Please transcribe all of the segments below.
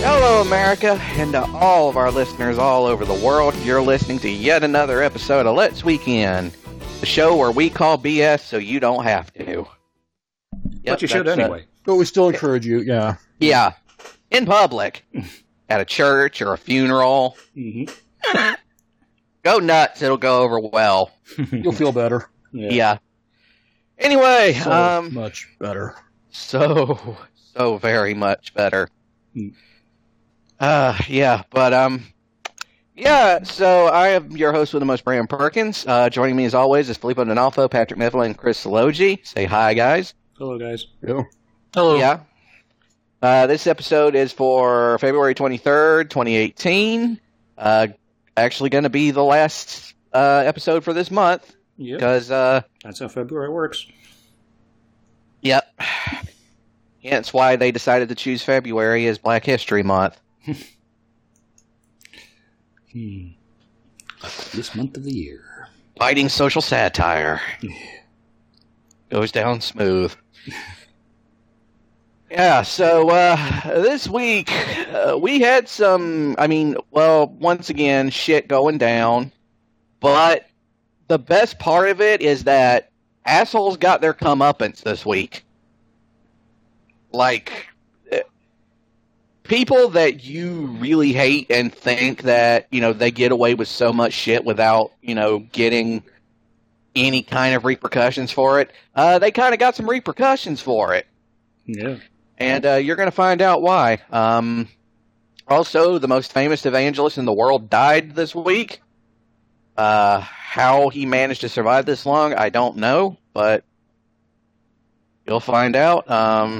Hello, America, and to all of our listeners all over the world. You're listening to yet another episode of Let's Weekend, the show where we call BS so you don't have to. But you should anyway. But we still encourage you, yeah. Yeah, in public, at a church or a funeral. Mm-hmm. Go nuts, it'll go over well. You'll feel better. Yeah. Anyway, So much better. So very much better. So I am your host with the most, Brian Perkins. Joining me as always is Filippo Donalfo, Patrick Mifflin, and Chris Salogi. Say hi, guys. Hello, guys. Hello. Yeah. This episode is for February 23rd, 2018. Actually going to be the last episode for this month. Yeah. Because, that's how February works. Yep. Hence why they decided to choose February as Black History Month. This month of the year. Biting social satire. Goes down smooth. Yeah, so this week we had some, once again, shit going down. But the best part of it is that assholes got their comeuppance this week. Like, people that you really hate and think that, they get away with so much shit without, getting any kind of repercussions for it, they kind of got some repercussions for it. Yeah. And you're going to find out why. Also, the most famous evangelist in the world died this week. How he managed to survive this long, I don't know, but you'll find out.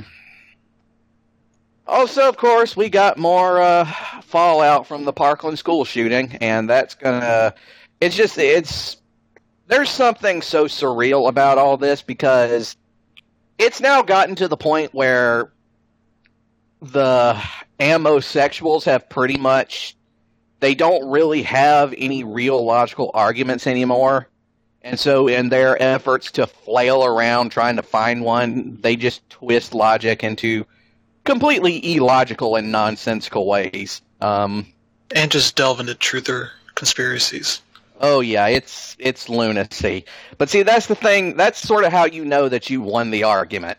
Also, of course, we got more fallout from the Parkland school shooting, and that's gonna... there's something so surreal about all this, because it's now gotten to the point where the ammo-sexuals have pretty much... They don't really have any real logical arguments anymore. And so in their efforts to flail around trying to find one, they just twist logic into completely illogical and nonsensical ways. And just delve into truther conspiracies. Oh yeah, it's lunacy. But see, that's the thing. That's sort of how you know that you won the argument.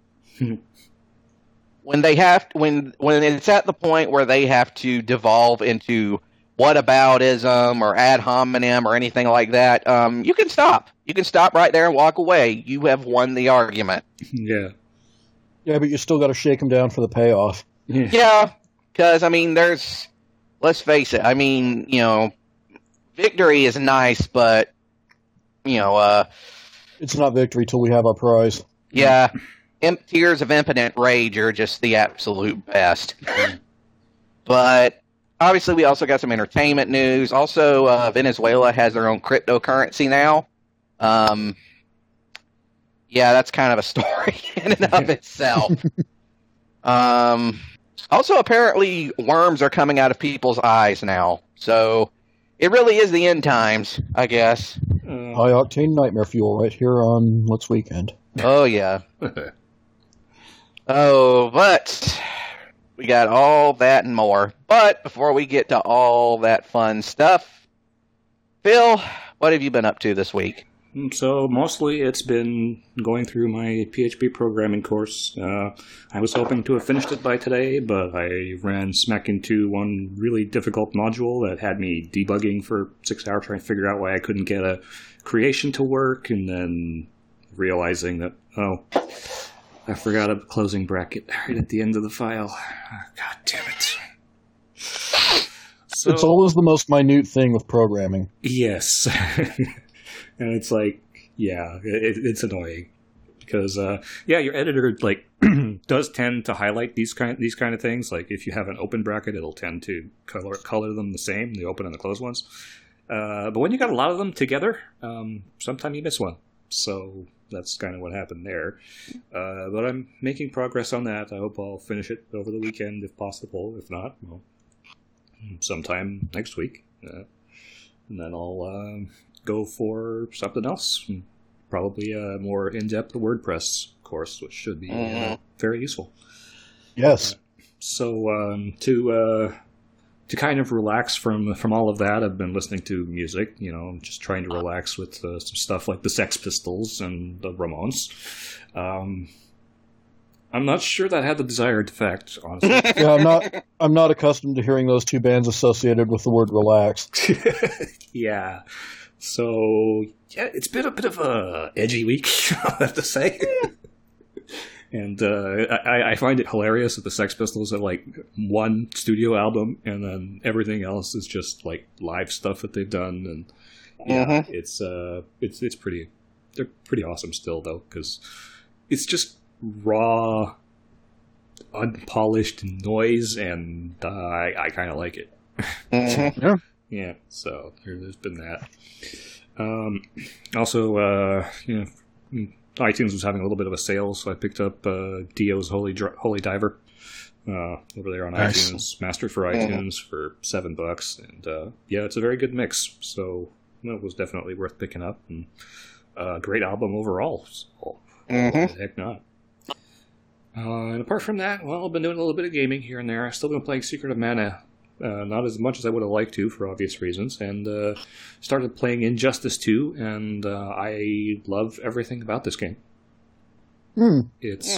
When it's at the point where they have to devolve into whataboutism or ad hominem or anything like that, you can stop. You can stop right there and walk away. You have won the argument. Yeah. Yeah, but you still got to shake them down for the payoff. Yeah, because, let's face it, victory is nice, but, it's not victory till we have our prize. Yeah, tears of impotent rage are just the absolute best. But, obviously, we also got some entertainment news. Also, Venezuela has their own cryptocurrency now. Yeah, that's kind of a story in and of itself. Also, apparently, worms are coming out of people's eyes now. So, it really is the end times, I guess. High-octane nightmare fuel right here on Let's Weekend. Oh, yeah. But we got all that and more. But before we get to all that fun stuff, Phil, what have you been up to this week? So mostly it's been going through my PHP programming course. I was hoping to have finished it by today, but I ran smack into one really difficult module that had me debugging for 6 hours trying to figure out why I couldn't get a creation to work, and then realizing that, I forgot a closing bracket right at the end of the file. God damn it. So, it's always the most minute thing with programming. Yes. And it's like, yeah, it's annoying because, your editor does tend to highlight these kind of things. Like if you have an open bracket, it'll tend to color them the same, the open and the closed ones. But when you got a lot of them together, sometimes you miss one. So that's kind of what happened there. But I'm making progress on that. I hope I'll finish it over the weekend if possible. If not, well, sometime next week. And then I'll go for something else. Probably a more in-depth WordPress course, which should be very useful. Yes. To kind of relax from all of that, I've been listening to music. Just trying to relax with some stuff like the Sex Pistols and the Ramones. I'm not sure that had the desired effect, honestly. Yeah, I'm not accustomed to hearing those two bands associated with the word relax. Yeah. So yeah, it's been a bit of a edgy week, I have to say. And I find it hilarious that the Sex Pistols have like one studio album, and then everything else is just like live stuff that they've done. And yeah, it's pretty. They're pretty awesome still, though, because it's just raw, unpolished noise, and I kind of like it. Yeah. Yeah. So there's been that. Also, iTunes was having a little bit of a sale, so I picked up Dio's Holy Diver over there on Nice. iTunes, mastered for iTunes for $7, and yeah, it's a very good mix. So it was definitely worth picking up, and great album overall. So heck not. And apart from that, well, I've been doing a little bit of gaming here and there. I've still been playing Secret of Mana. Not as much as I would have liked to, for obvious reasons, and started playing Injustice 2, and I love everything about this game. It's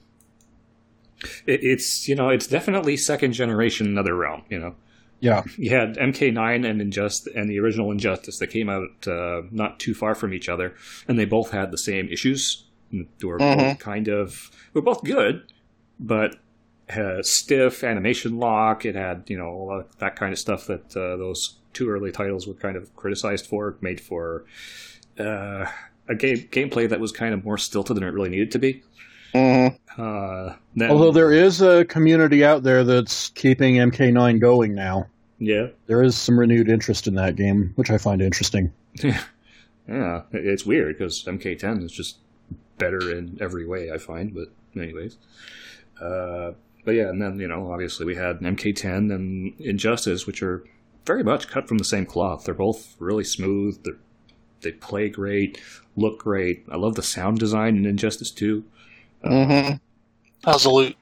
it's definitely second generation NetherRealm. Yeah. You had MK9 and the original Injustice that came out not too far from each other, and they both had the same issues. They were both good, but stiff animation lock. It had, a lot of that kind of stuff that those two early titles were kind of criticized for, made for a gameplay that was kind of more stilted than it really needed to be. Although there is a community out there that's keeping MK9 going now. Yeah. There is some renewed interest in that game, which I find interesting. Yeah, it's weird because MK10 is just better in every way, I find. But anyways. But yeah, and then, obviously we had MK10 and Injustice, which are very much cut from the same cloth. They're both really smooth. They play great, look great. I love the sound design in Injustice 2. How's the loot?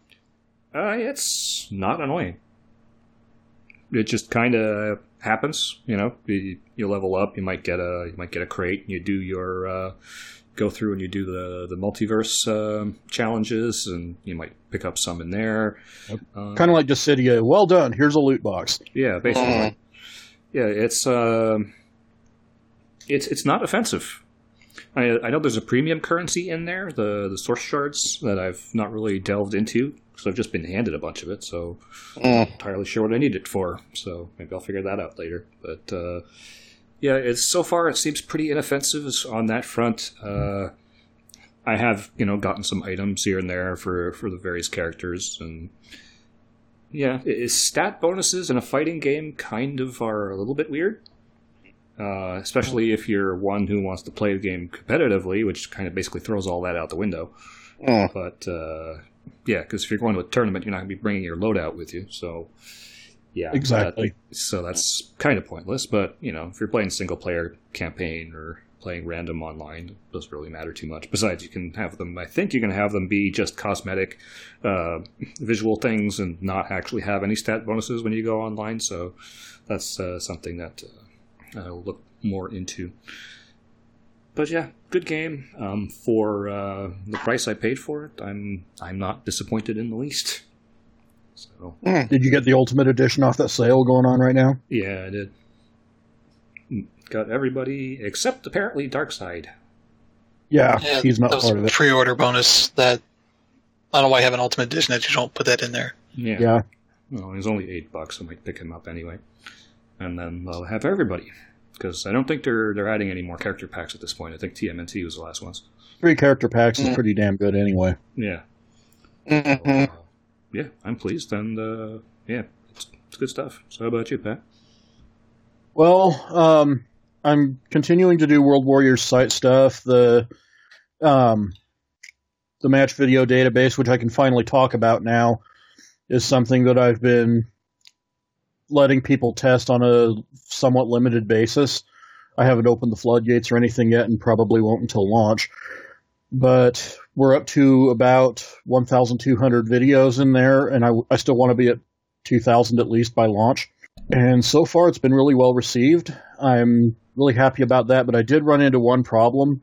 It's not annoying. It just kind of happens, You level up, you might get a crate, and you do your go through and you do the multiverse challenges, and you might pick up some in there. Kind of like Dissidia. Well done. Here's a loot box. Yeah, basically. Yeah, it's not offensive. I know there's a premium currency in there, the source shards, that I've not really delved into because I've just been handed a bunch of it, so I'm not entirely sure what I need it for. So maybe I'll figure that out later. But yeah, so far it seems pretty inoffensive on that front. I have, gotten some items here and there for the various characters, and yeah, stat bonuses in a fighting game kind of are a little bit weird. Especially if you're one who wants to play the game competitively, which kind of basically throws all that out the window. But yeah, because if you're going to a tournament, you're not going to be bringing your loadout with you. So yeah, Exactly. So that's kind of pointless. But if you're playing single player campaign or playing random online, it doesn't really matter too much. Besides, you can have them. I think you can have them be just cosmetic, visual things, and not actually have any stat bonuses when you go online. So that's something that I'll look more into. But yeah, good game. For the price I paid for it, I'm not disappointed in the least. So Did you get the Ultimate Edition off that sale going on right now? yeah, I did. Got everybody except apparently Darkseid. Yeah, he's not that was part of a it. pre-order bonus that I don't know why you have an Ultimate Edition that you don't put that in there. Yeah. Well, he's only $8. I might pick him up anyway, and then I'll have everybody. Because I don't think they're adding any more character packs at this point. I think TMNT was the last ones. 3 character packs is pretty damn good anyway. Yeah. So, yeah, I'm pleased, and yeah, it's good stuff. So how about you, Pat? Well, I'm continuing to do World Warriors site stuff. The match video database, which I can finally talk about now, is something that I've been letting people test on a somewhat limited basis. I haven't opened the floodgates or anything yet, and probably won't until launch. but we're up to about 1,200 videos in there, and I still want to be at 2,000 at least by launch. And so far, it's been really well received. I'm really happy about that, but I did run into one problem.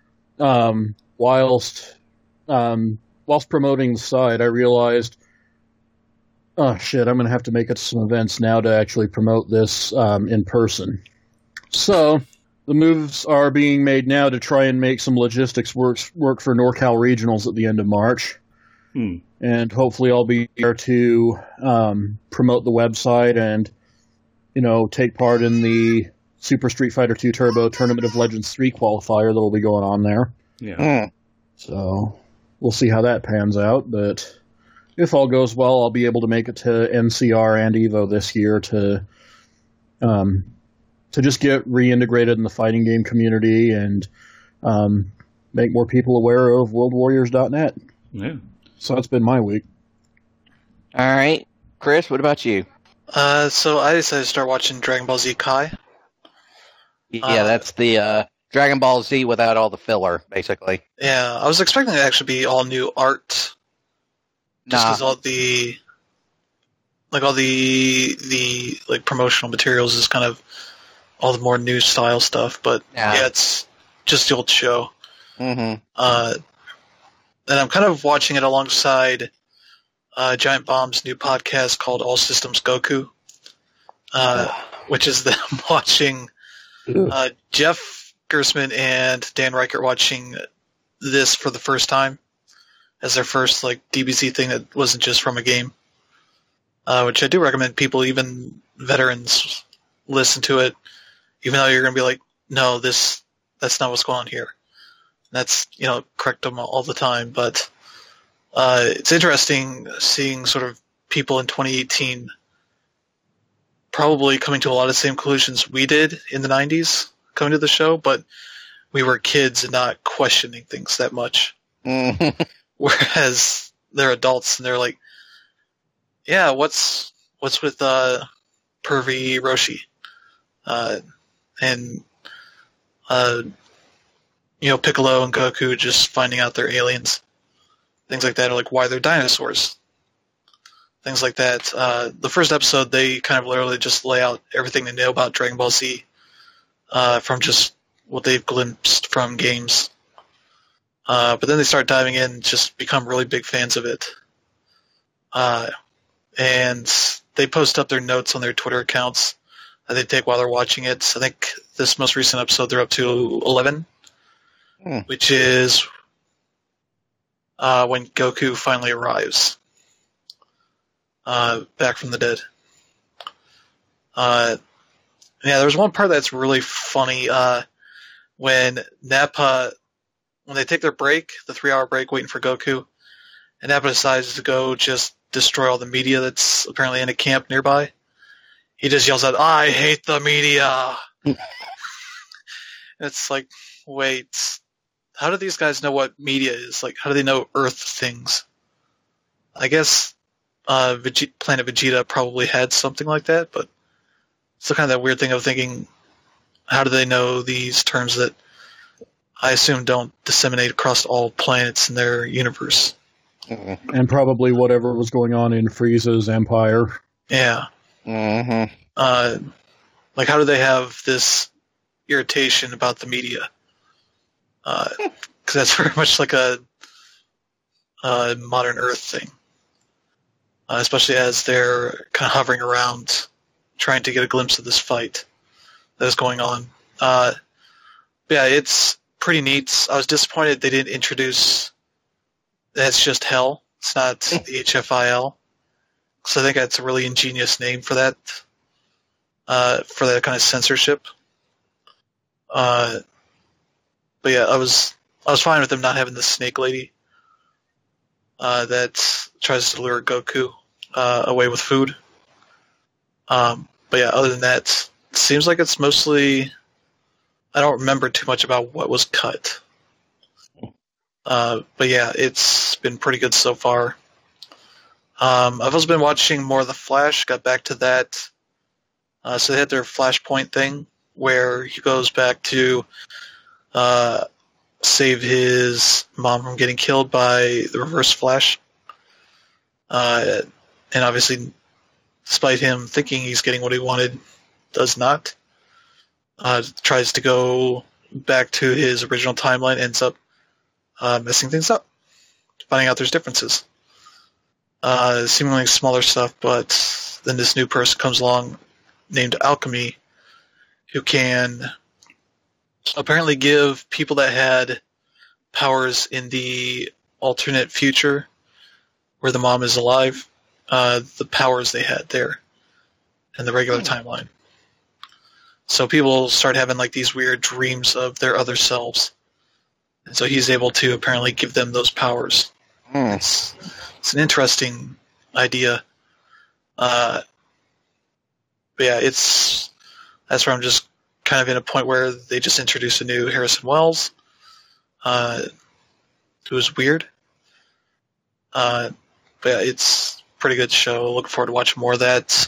Whilst promoting the site, I realized, oh shit, I'm going to have to make it to some events now to actually promote this in person. So the moves are being made now to try and make some logistics work for NorCal Regionals at the end of March. And hopefully I'll be there to promote the website and, take part in the Super Street Fighter II Turbo Tournament of Legends 3 qualifier that will be going on there. Yeah. So we'll see how that pans out, but if all goes well, I'll be able to make it to NCR and EVO this year to just get reintegrated in the fighting game community and make more people aware of WorldWarriors.net. Yeah. So that's been my week. All right. Chris, what about you? So I decided to start watching Dragon Ball Z Kai. Yeah, that's the Dragon Ball Z without all the filler, basically. Yeah, I was expecting it to actually be all new art. Just because all the promotional materials is kind of all the more new style stuff, but yeah it's just the old show. Mm-hmm. And I'm kind of watching it alongside Giant Bomb's new podcast called All Systems Goku, which is them watching Jeff Gersman and Dan Reichert watching this for the first time as their first DBZ thing that wasn't just from a game, which I do recommend people, even veterans, listen to it, even though you're going to be like, no, that's not what's going on here. And that's, correct them all the time, but it's interesting seeing sort of people in 2018 probably coming to a lot of the same conclusions we did in the 90s coming to the show, but we were kids and not questioning things that much. Mm-hmm. Whereas they're adults and they're like, yeah, what's with pervy Roshi? And Piccolo and Goku just finding out they're aliens. Things like that, or why they're dinosaurs. Things like that. The first episode, they kind of literally just lay out everything they know about Dragon Ball Z from just what they've glimpsed from games. But then they start diving in and just become really big fans of it. And they post up their notes on their Twitter accounts that they take while they're watching it. I think this most recent episode, they're up to 11, which is when Goku finally arrives back from the dead. There was one part that's really funny when Nappa, when they take their break, the 3-hour break waiting for Goku, and Nappa decides to go just destroy all the media that's apparently in a camp nearby. He just yells out, "I hate the media!" It's like, wait, how do these guys know what media is? How do they know Earth things? I guess Planet Vegeta probably had something like that, but it's still kind of that weird thing of thinking, how do they know these terms that I assume don't disseminate across all planets in their universe? And probably whatever was going on in Frieza's empire. Yeah. Mm-hmm. How do they have this irritation about the media? Because that's very much like a modern Earth thing. Especially as they're kind of hovering around trying to get a glimpse of this fight that is going on. Yeah, it's pretty neat. I was disappointed they didn't introduce that's just Hell. It's not the HFIL. So I think that's a really ingenious name for that kind of censorship. But yeah, I was fine with them not having the snake lady that tries to lure Goku away with food. But yeah, other than that, it seems like it's mostly, I don't remember too much about what was cut. But yeah, it's been pretty good so far. I've also been watching more of The Flash, got back to that. So they had their Flashpoint thing, where he goes back to save his mom from getting killed by the Reverse Flash. And obviously, despite him thinking he's getting what he wanted, does not. Tries to go back to his original timeline, ends up messing things up, finding out there's differences. Seemingly smaller stuff, but then this new person comes along named Alchemy, who can apparently give people that had powers in the alternate future where the mom is alive, the powers they had there in the regular timeline. So people start having like these weird dreams of their other selves. And so he's able to apparently give them those powers. It's an interesting idea. But yeah, that's where I'm just kind of in a point where they just introduced a new Harrison Wells, who is weird. But yeah, it's a pretty good show. Looking forward to watching more of that.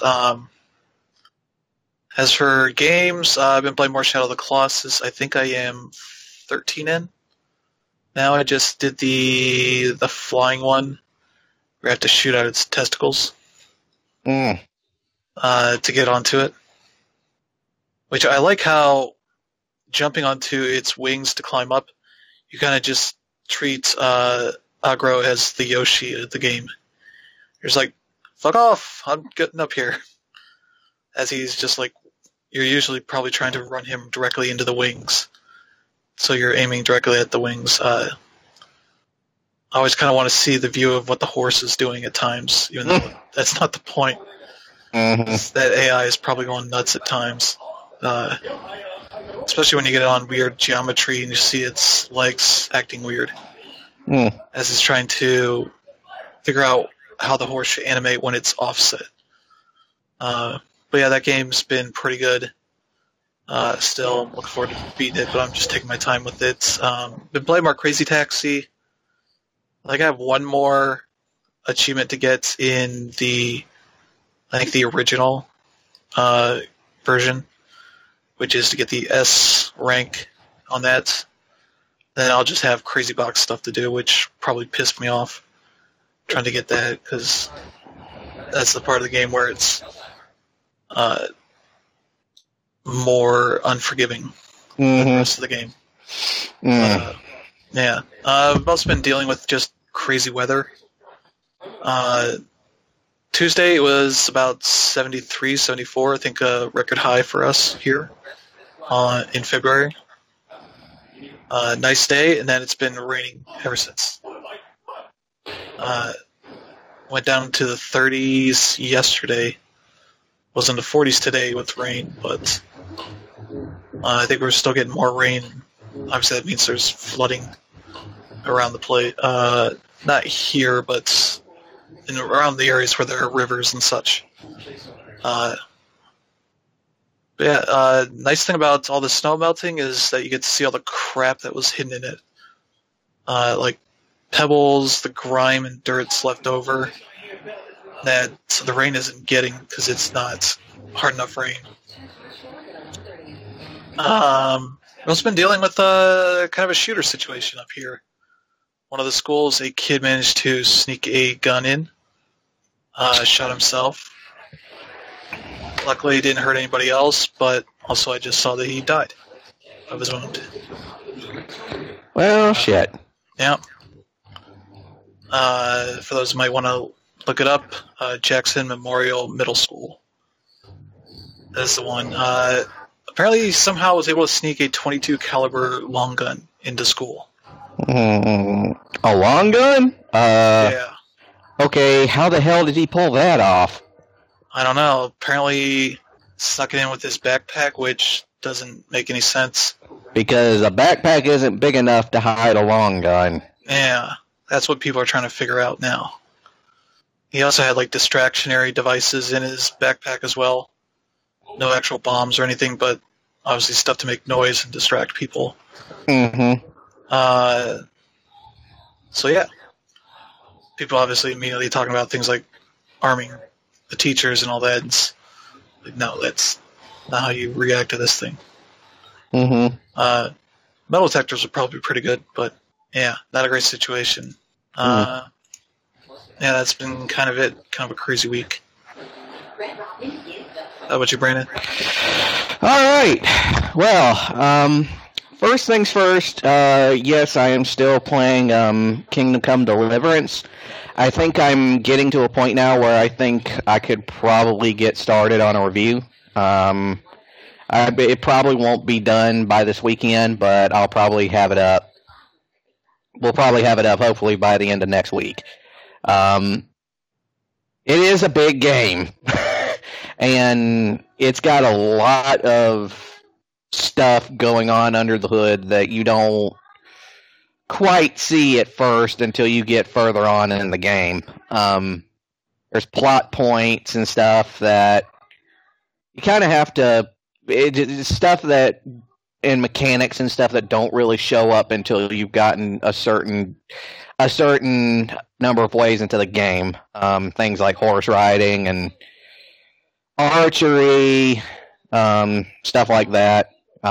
As for games, I've been playing more Shadow of the Colossus. I think I am 13 in. Now I just did the flying one, where I have to shoot out its testicles to get onto it. Which I like how jumping onto its wings to climb up, you kind of just treat Agro as the Yoshi of the game. You're just like, fuck off, I'm getting up here. As he's just like, you're usually probably trying to run him directly into the wings. So you're aiming directly at the wings. I always kind of want to see the view of what the horse is doing at times, even though that's not the point. That AI is probably going nuts at times. Especially when you get on weird geometry and you see its legs acting weird. As it's trying to figure out how the horse should animate when it's offset. But yeah, that game's been pretty good. Still, I'm looking forward to beating it, but I'm just taking my time with it. Been playing more Crazy Taxi. I think I have one more achievement to get in the original version, which is to get the S rank on that. Then I'll just have Crazy Box stuff to do, which probably pissed me off trying to get that, because that's the part of the game where it's more unforgiving than the rest of the game. Yeah. I've also been dealing with just crazy weather. Tuesday it was about 73, 74, I think a record high for us here in February. Nice day, and then it's been raining ever since. Went down to the 30s yesterday. Was in the 40s today with rain, but I think we're still getting more rain. Obviously, that means there's flooding around the place. Not here, but around the areas where there are rivers and such. But yeah, nice thing about all the snow melting is that you get to see all the crap that was hidden in it. Like pebbles, the grime and dirt's left over that the rain isn't getting because it's not hard enough rain. We've also been dealing with kind of a shooter situation up here. One of the schools, a kid managed to sneak a gun in, shot himself. Luckily, he didn't hurt anybody else, but also I just saw that he died of his wound. Well, shit. Yeah. For those who might want to look it up, Jackson Memorial Middle School. That's the one. Apparently, he somehow was able to sneak a .22 caliber long gun into school. A long gun? Yeah. Okay, how the hell did he pull that off? I don't know. Apparently, snuck it in with his backpack, which doesn't make any sense. Because a backpack isn't big enough to hide a long gun. Yeah, that's what people are trying to figure out now. He also had, like, distractionary devices in his backpack as well. No actual bombs or anything, but obviously stuff to make noise and distract people. So, yeah. People obviously immediately talking about things like arming the teachers and all that. It's like, no, that's not how you react to this thing. But metal detectors would probably be pretty good, but yeah, not a great situation. Yeah, that's been kind of it. Kind of a crazy week. How about you, Brandon? All right. Well, first things first. Yes, I am still playing Kingdom Come Deliverance. I think I'm getting to a point now where I think I could probably get started on a review. It probably won't be done by this weekend, but I'll probably have it up. We'll probably have it up hopefully by the end of next week. It is a big game, and it's got a lot of stuff going on under the hood that you don't quite see at first until you get further on in the game. There's plot points and stuff that you kind of have to... It's stuff that... and mechanics and stuff that don't really show up until you've gotten a certain number of ways into the game. Things like horse riding and archery, stuff like that.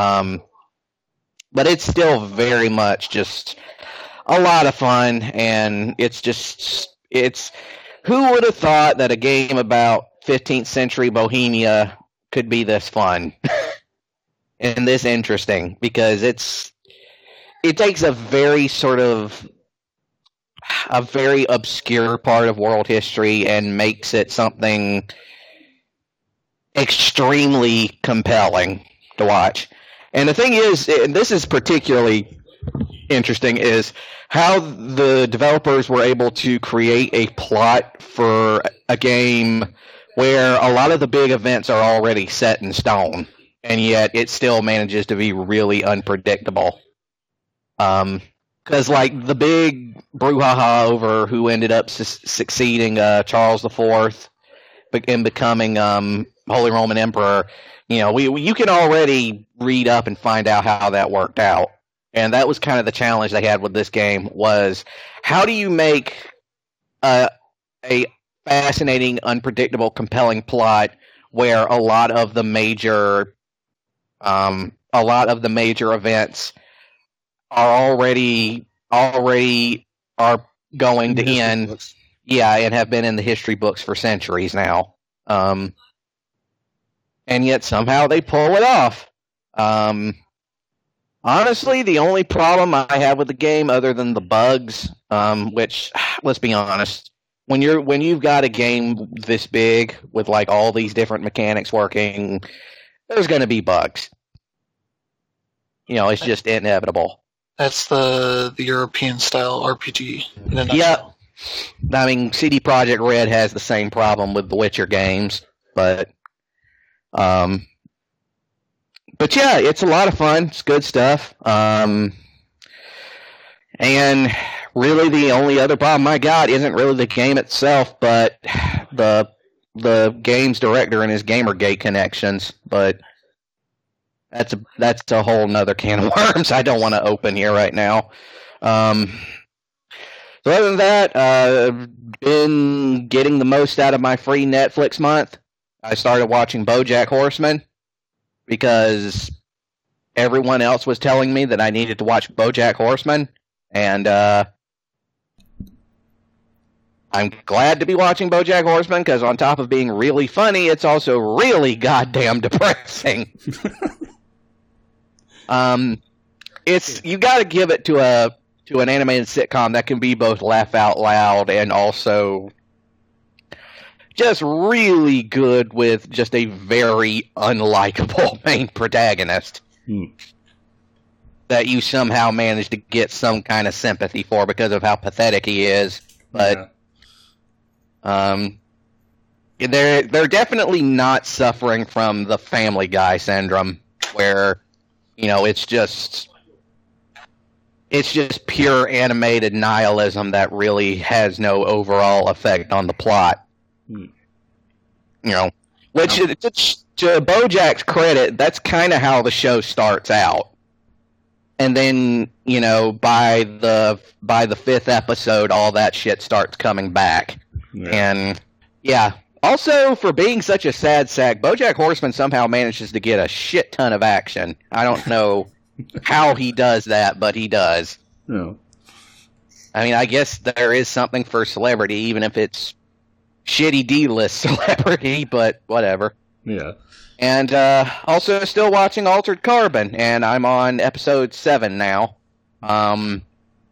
But it's still very much just a lot of fun, and it's who would have thought that a game about 15th century Bohemia could be this fun and this interesting, because it takes a very obscure part of world history and makes it something extremely compelling to watch. And the thing is, and this is particularly interesting, is how the developers were able to create a plot for a game where a lot of the big events are already set in stone, and yet it still manages to be really unpredictable. Because, like, the big brouhaha over who ended up succeeding Charles IV in becoming Holy Roman Emperor, you can already read up and find out how that worked out. And that was kind of the challenge they had with this game, was how do you make a fascinating, unpredictable, compelling plot where a lot of the major events are already are going to end. Books. Yeah, and have been in the history books for centuries now. And yet somehow they pull it off. Honestly, the only problem I have with the game, other than the bugs, which, let's be honest, when you've got a game this big with like all these different mechanics working, there's going to be bugs. It's just inevitable. That's the European style RPG in a nutshell. Yep. I mean, CD Projekt Red has the same problem with the Witcher games, but yeah, it's a lot of fun. It's good stuff. And really the only other problem I got isn't really the game itself, but the game's director and his Gamergate connections. But that's a whole nother can of worms I don't want to open here right now. So other than that, I've been getting the most out of my free Netflix month. I started watching BoJack Horseman because everyone else was telling me that I needed to watch BoJack Horseman, and I'm glad to be watching BoJack Horseman because on top of being really funny, it's also really goddamn depressing. You got to give it to an animated sitcom that can be both laugh out loud and also just really good with just a very unlikable main protagonist that you somehow manage to get some kind of sympathy for because of how pathetic he is. But they're definitely not suffering from the Family Guy syndrome, where it's just pure animated nihilism that really has no overall effect on the plot. Which to BoJack's credit, that's kind of how the show starts out. And then, by the fifth episode, all that shit starts coming back. Yeah. And yeah. Also, for being such a sad sack, BoJack Horseman somehow manages to get a shit ton of action. I don't know how he does that, but he does. No. I mean, I guess there is something for celebrity, even if it's shitty D-list celebrity, but whatever. Yeah. And also still watching Altered Carbon, and I'm on episode 7 now. God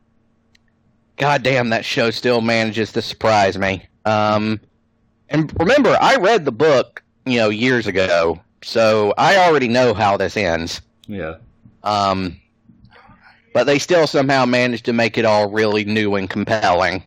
damn, that show still manages to surprise me. And remember, I read the book, years ago, so I already know how this ends. Yeah. But they still somehow managed to make it all really new and compelling.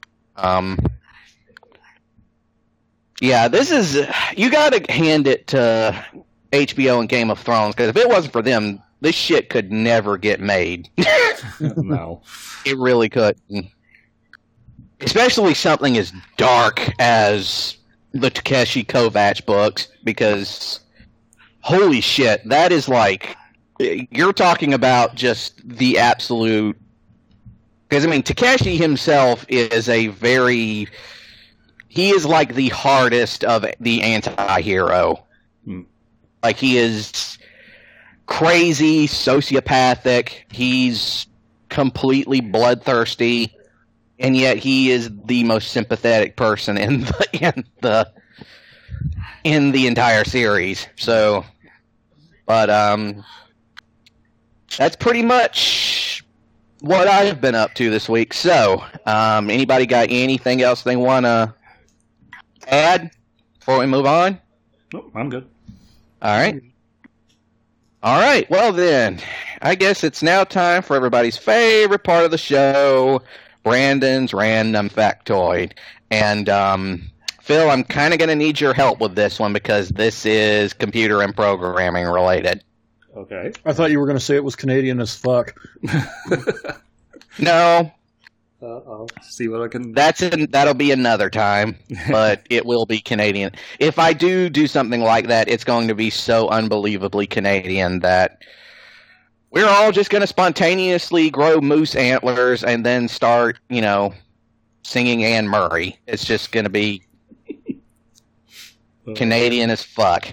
Yeah, this is... You gotta hand it to HBO and Game of Thrones, because if it wasn't for them, this shit could never get made. No. It really couldn't. Especially something as dark as the Takeshi Kovacs books, because... Holy shit, that is like... You're talking about just the absolute... Because, I mean, Takeshi himself is a very... He is like the hardest of the anti-hero. Like, he is crazy, sociopathic, he's completely bloodthirsty, and yet he is the most sympathetic person in the entire series. So, but, that's pretty much what I've been up to this week. So, anybody got anything else they want to add before we move on? Nope, I'm good. All right. All right. Well, then, I guess it's now time for everybody's favorite part of the show, Brandon's Random Factoid. And, Phil, I'm kind of going to need your help with this one because this is computer and programming related. Okay. I thought you were going to say it was Canadian as fuck. No. I'll see what I can... That'll be another time, but it will be Canadian. If I do something like that, it's going to be so unbelievably Canadian that we're all just going to spontaneously grow moose antlers and then start, singing Anne Murray. It's just going to be Canadian as fuck.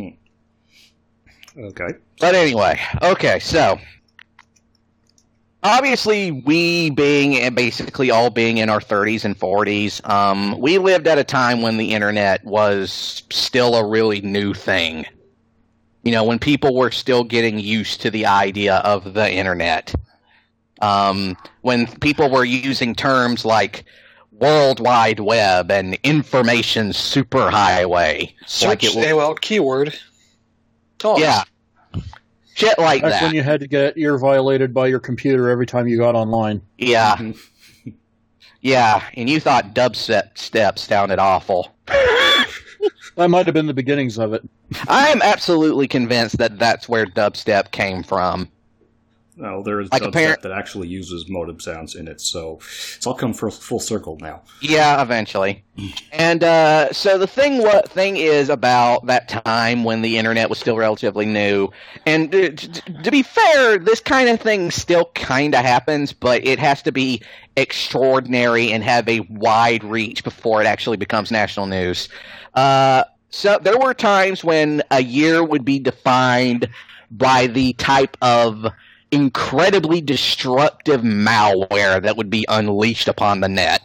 Okay. But anyway, okay, so... Obviously, we basically all being in our 30s and 40s, we lived at a time when the internet was still a really new thing. When people were still getting used to the idea of the internet. When people were using terms like World Wide Web and Information Superhighway. Search AOL keyword. Toss. Yeah. Shit like That's that. when you had to get ear violated by your computer every time you got online. Yeah. Yeah, and you thought dubstep sounded awful. That might have been the beginnings of it. I am absolutely convinced that that's where dubstep came from. No, there is Like dubstep that actually uses modem sounds in it, so it's all come full circle now. Yeah, eventually. And so the thing is about that time when the internet was still relatively new, and to be fair, this kind of thing still kind of happens, but it has to be extraordinary and have a wide reach before it actually becomes national news. So there were times when a year would be defined by the type of incredibly destructive malware that would be unleashed upon the net.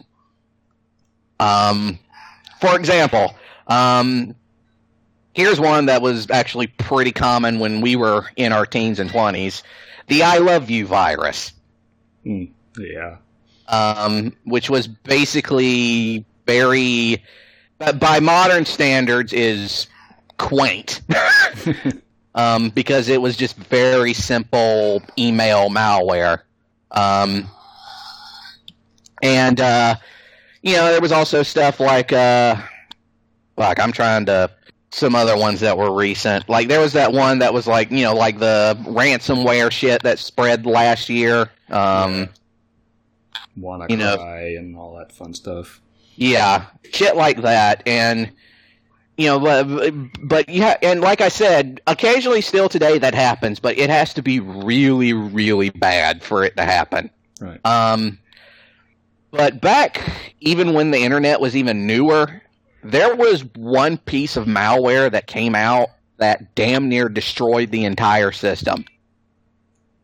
For example, here's one that was actually pretty common when we were in our teens and 20s. The I Love You virus. Yeah. Which was basically very, by modern standards, is quaint. Because it was just very simple email malware. And there was also stuff like I'm trying to, some other ones that were recent. Like, there was that one that was like, like the ransomware shit that spread last year. WannaCry and all that fun stuff. Yeah, shit like that. And... but yeah, and like I said, occasionally still today that happens, but it has to be really, really bad for it to happen. Right. But back, even when the internet was even newer, there was one piece of malware that came out that damn near destroyed the entire system.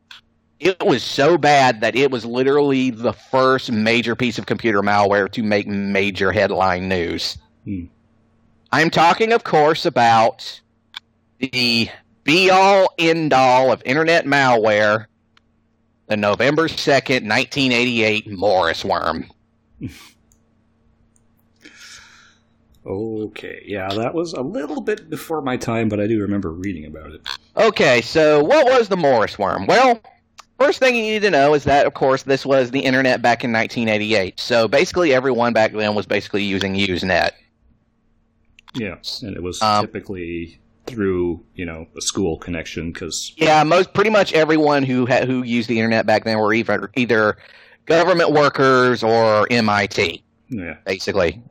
It was so bad that it was literally the first major piece of computer malware to make major headline news. I'm talking, of course, about the be-all, end-all of internet malware, the November 2nd, 1988 Morris worm. Okay, yeah, that was a little bit before my time, but I do remember reading about it. Okay, so what was the Morris worm? Well, first thing you need to know is that, of course, this was the internet back in 1988. So basically everyone back then was basically using Usenet. Yeah, and it was typically through, a school connection, because... Yeah, pretty much everyone who used the internet back then were either government workers or MIT, basically.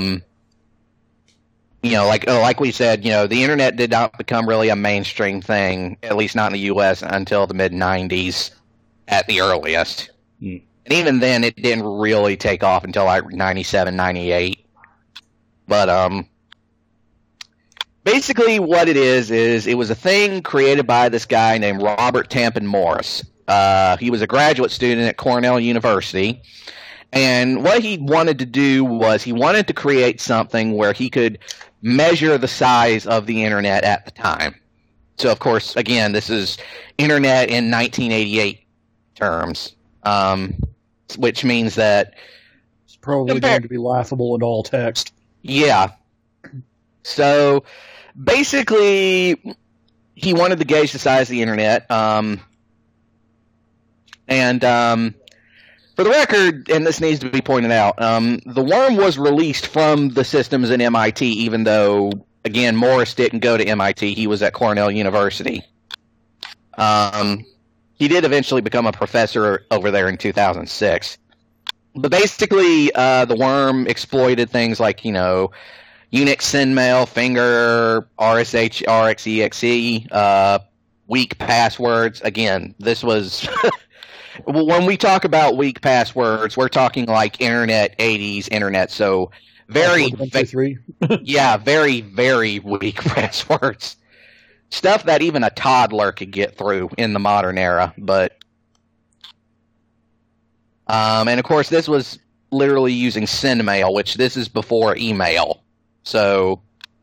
Like we said, the internet did not become really a mainstream thing, at least not in the U.S., until the mid-'90s at the earliest. And even then, it didn't really take off until like 97, 98. But, basically what it is it was a thing created by this guy named Robert Tampin Morris. He was a graduate student at Cornell University. And what he wanted to do was he wanted to create something where he could measure the size of the internet at the time. So, of course, again, this is internet in 1988 terms, which means that... It's probably going to be laughable in all text. Yeah. So, basically, he wanted to gauge the size of the internet, for the record, and this needs to be pointed out, the worm was released from the systems in MIT, even though, again, Morris didn't go to MIT. He was at Cornell University. He did eventually become a professor over there in 2006. But basically, the worm exploited things like, Unix SendMail, Finger, RSH, RxEXE, weak passwords. Again, this was... When we talk about weak passwords, we're talking like internet, 80s internet, so very, very, very weak passwords. Stuff that even a toddler could get through in the modern era, but... and of course, this was literally using SendMail, which this is before email, so...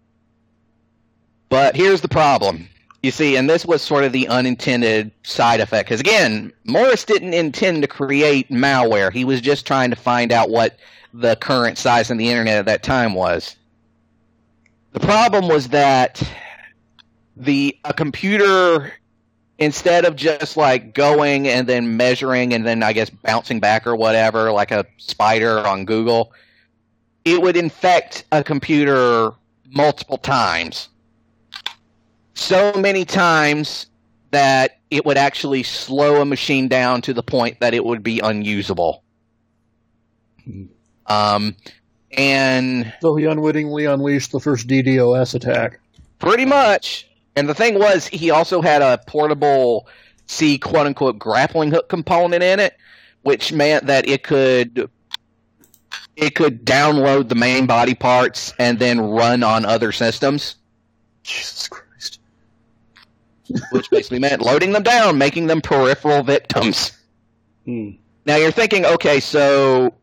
But here's the problem. You see, and this was sort of the unintended side effect. Because, again, Morris didn't intend to create malware. He was just trying to find out what the current size of the internet at that time was. The problem was that a computer, instead of just, like, going and then measuring and then, I guess, bouncing back or whatever, like a spider on Google, it would infect a computer multiple times. So many times that it would actually slow a machine down to the point that it would be unusable. And so he unwittingly unleashed the first DDoS attack. Pretty much. And the thing was, he also had a portable C quote-unquote grappling hook component in it, which meant that it could download the main body parts and then run on other systems. Jesus Christ. Which basically meant loading them down, making them peripheral victims. Now you're thinking, okay, so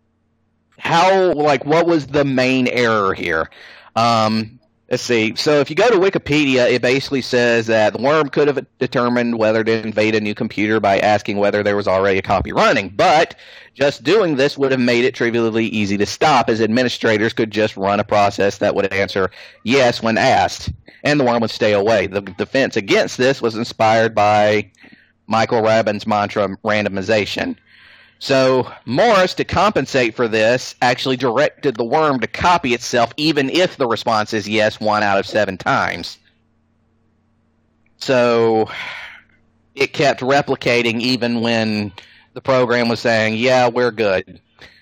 what was the main error here? Let's see. So if you go to Wikipedia, it basically says that the worm could have determined whether to invade a new computer by asking whether there was already a copy running, but just doing this would have made it trivially easy to stop, as administrators could just run a process that would answer yes when asked, and the worm would stay away. The defense against this was inspired by Michael Rabin's mantra, randomization. So Morris, to compensate for this, actually directed the worm to copy itself even if the response is yes 1 out of 7 times. So it kept replicating even when the program was saying, yeah, we're good.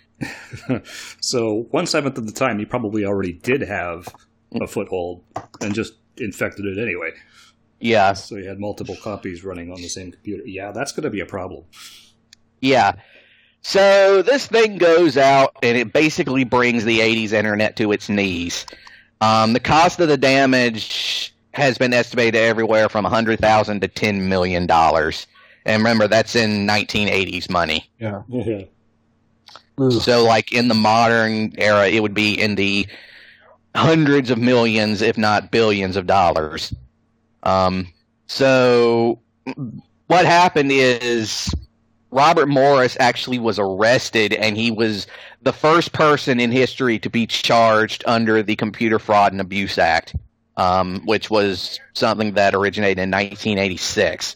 So 1/7 of the time, he probably already did have a foothold and just infected it anyway. Yeah. So he had multiple copies running on the same computer. Yeah, that's going to be a problem. Yeah. So this thing goes out, and it basically brings the 80s internet to its knees. The cost of the damage has been estimated everywhere from $100,000 to $10 million. And remember, that's in 1980s money. Yeah. So, like, in the modern era, it would be in the hundreds of millions, if not billions of dollars. So, what happened is Robert Morris actually was arrested, and he was the first person in history to be charged under the Computer Fraud and Abuse Act, which was something that originated in 1986.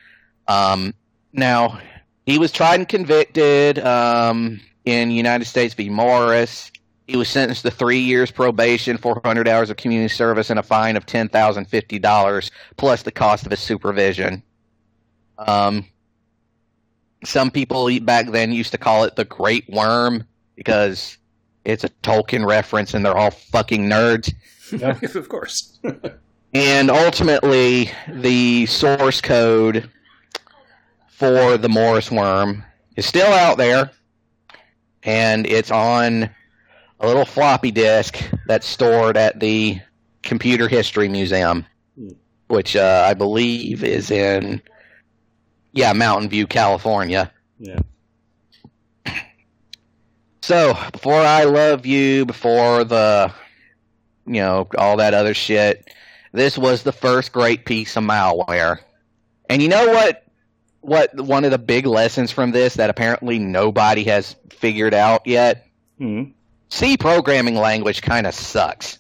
Now, he was tried and convicted in United States v. Morris. He was sentenced to 3 years probation, 400 hours of community service, and a fine of $10,050, plus the cost of his supervision. Some people back then used to call it the Great Worm because it's a Tolkien reference and they're all fucking nerds. Yeah, of course. And ultimately, the source code for the Morris worm is still out there, and it's on a little floppy disk that's stored at the Computer History Museum, which I believe is in, Mountain View, California. Yeah. So, before I love you, before the, all that other shit, this was the first great piece of malware. And you know what one of the big lessons from this that apparently nobody has figured out yet? Mm-hmm. C programming language kind of sucks.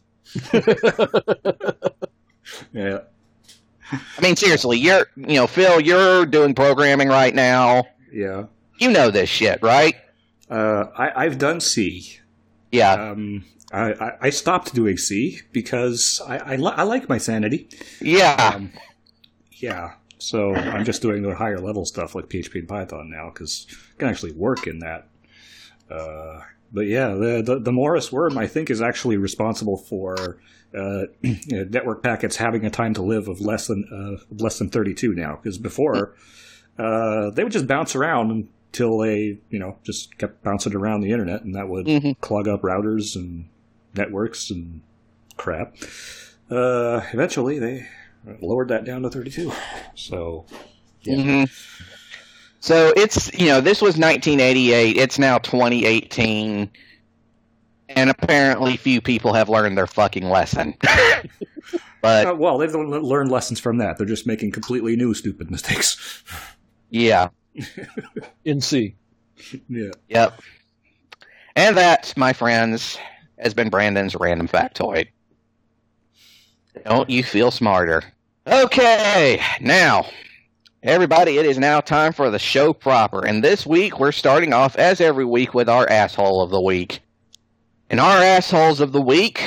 Yeah. I mean, seriously, Phil, you're doing programming right now. Yeah. You know this shit, right? I've done C. Yeah. I stopped doing C because I like my sanity. Yeah. Yeah. So I'm just doing the higher level stuff like PHP and Python now because I can actually work in that. But yeah, the Morris worm I think is actually responsible for network packets having a time to live of less than 32 now. Because before they would just bounce around until they just kept bouncing around the internet, and that would clog up routers and networks and crap. Eventually they lowered that down to 32. So yeah. Mm-hmm. So it's, this was 1988. It's now 2018. And apparently few people have learned their fucking lesson. But well, they've learned lessons from that. They're just making completely new stupid mistakes. Yeah. In C. Yeah. Yep. And that, my friends, has been Brandon's Random Factoid. Don't you feel smarter? Okay, now, everybody, it is now time for the show proper. And this week, we're starting off, as every week, with our Asshole of the Week. And our Assholes of the Week,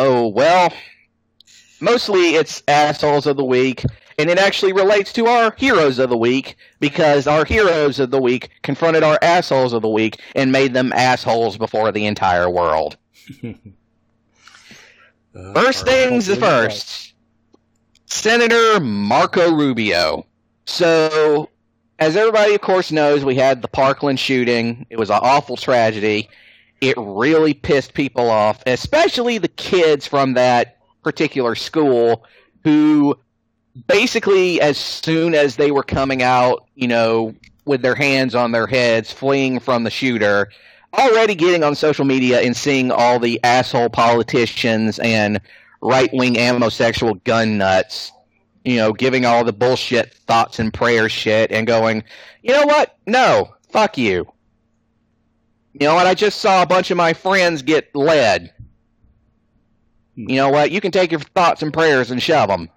mostly it's Assholes of the Week, and it actually relates to our Heroes of the Week, because our Heroes of the Week confronted our Assholes of the Week and made them assholes before the entire world. First things first. Senator Marco Rubio. So, as everybody, of course, knows, we had the Parkland shooting. It was an awful tragedy. It really pissed people off, especially the kids from that particular school who basically, as soon as they were coming out, with their hands on their heads, fleeing from the shooter, already getting on social media and seeing all the asshole politicians and right-wing homosexual gun nuts, giving all the bullshit thoughts and prayers shit and going, you know what? No, fuck you. You know what? I just saw a bunch of my friends get led. You know what? You can take your thoughts and prayers and shove them.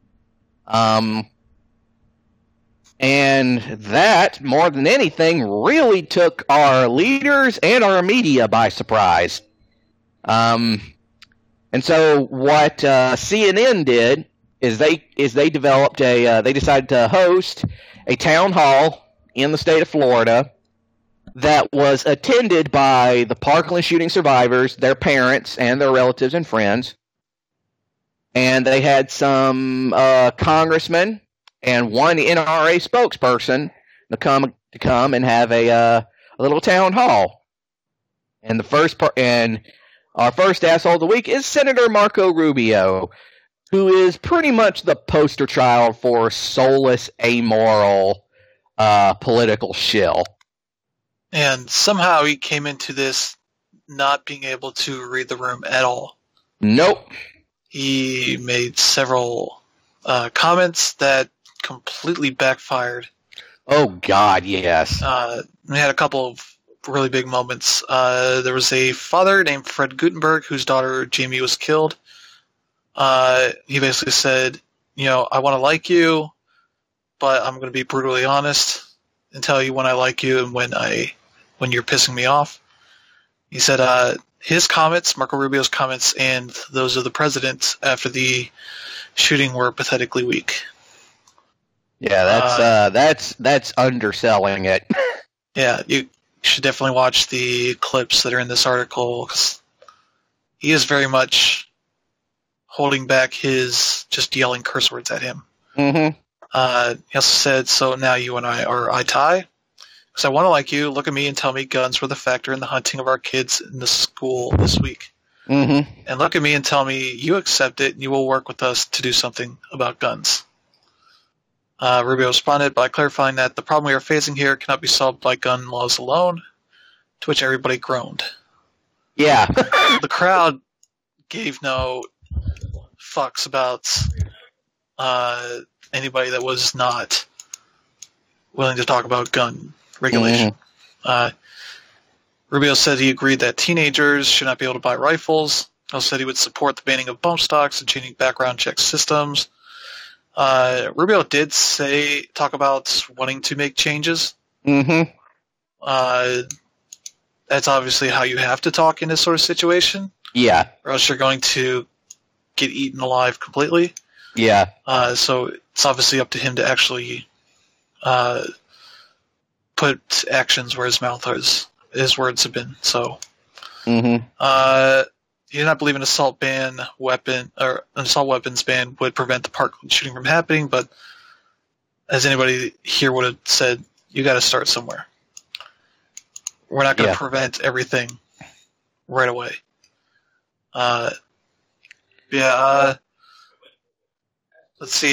And that, more than anything, really took our leaders and our media by surprise. And so what CNN did is they developed they decided to host a town hall in the state of Florida that was attended by the Parkland shooting survivors, their parents, and their relatives and friends. And they had some congressmen and one NRA spokesperson to come and have a little town hall. And our first asshole of the week is Senator Marco Rubio, who is pretty much the poster child for soulless, amoral, political shill. And somehow he came into this not being able to read the room at all. Nope. He made several comments that completely backfired. Oh, God, yes. We had a couple of really big moments. There was a father named Fred Gutenberg whose daughter Jamie was killed. He basically said, I want to like you, but I'm going to be brutally honest and tell you when I like you and when you're pissing me off. He said his comments, Marco Rubio's comments, and those of the president after the shooting were pathetically weak. Yeah, that's underselling it. Yeah, you should definitely watch the clips that are in this article, 'cause he is very much holding back his just yelling curse words at him. Mm-hmm. He also said, so now you and I are eye-tie. Because I want to like you, look at me and tell me guns were the factor in the hunting of our kids in the school this week. Mm-hmm. And look at me and tell me you accept it and you will work with us to do something about guns. Rubio responded by clarifying that the problem we are facing here cannot be solved by gun laws alone, to which everybody groaned. Yeah. The crowd gave no fucks about anybody that was not willing to talk about gun regulation. Mm-hmm. Rubio said he agreed that teenagers should not be able to buy rifles. He also said he would support the banning of bump stocks and changing background check systems. Rubio did talk about wanting to make changes. Mm-hmm. That's obviously how you have to talk in this sort of situation. Yeah. Or else you're going to get eaten alive completely. Yeah. So it's obviously up to him to actually put actions where his mouth is. His words have been. So Mm-hmm. he did not believe an assault weapons ban would prevent the Parkland shooting from happening, but as anybody here would have said, you got to start somewhere. We're not going to prevent everything right away. Let's see.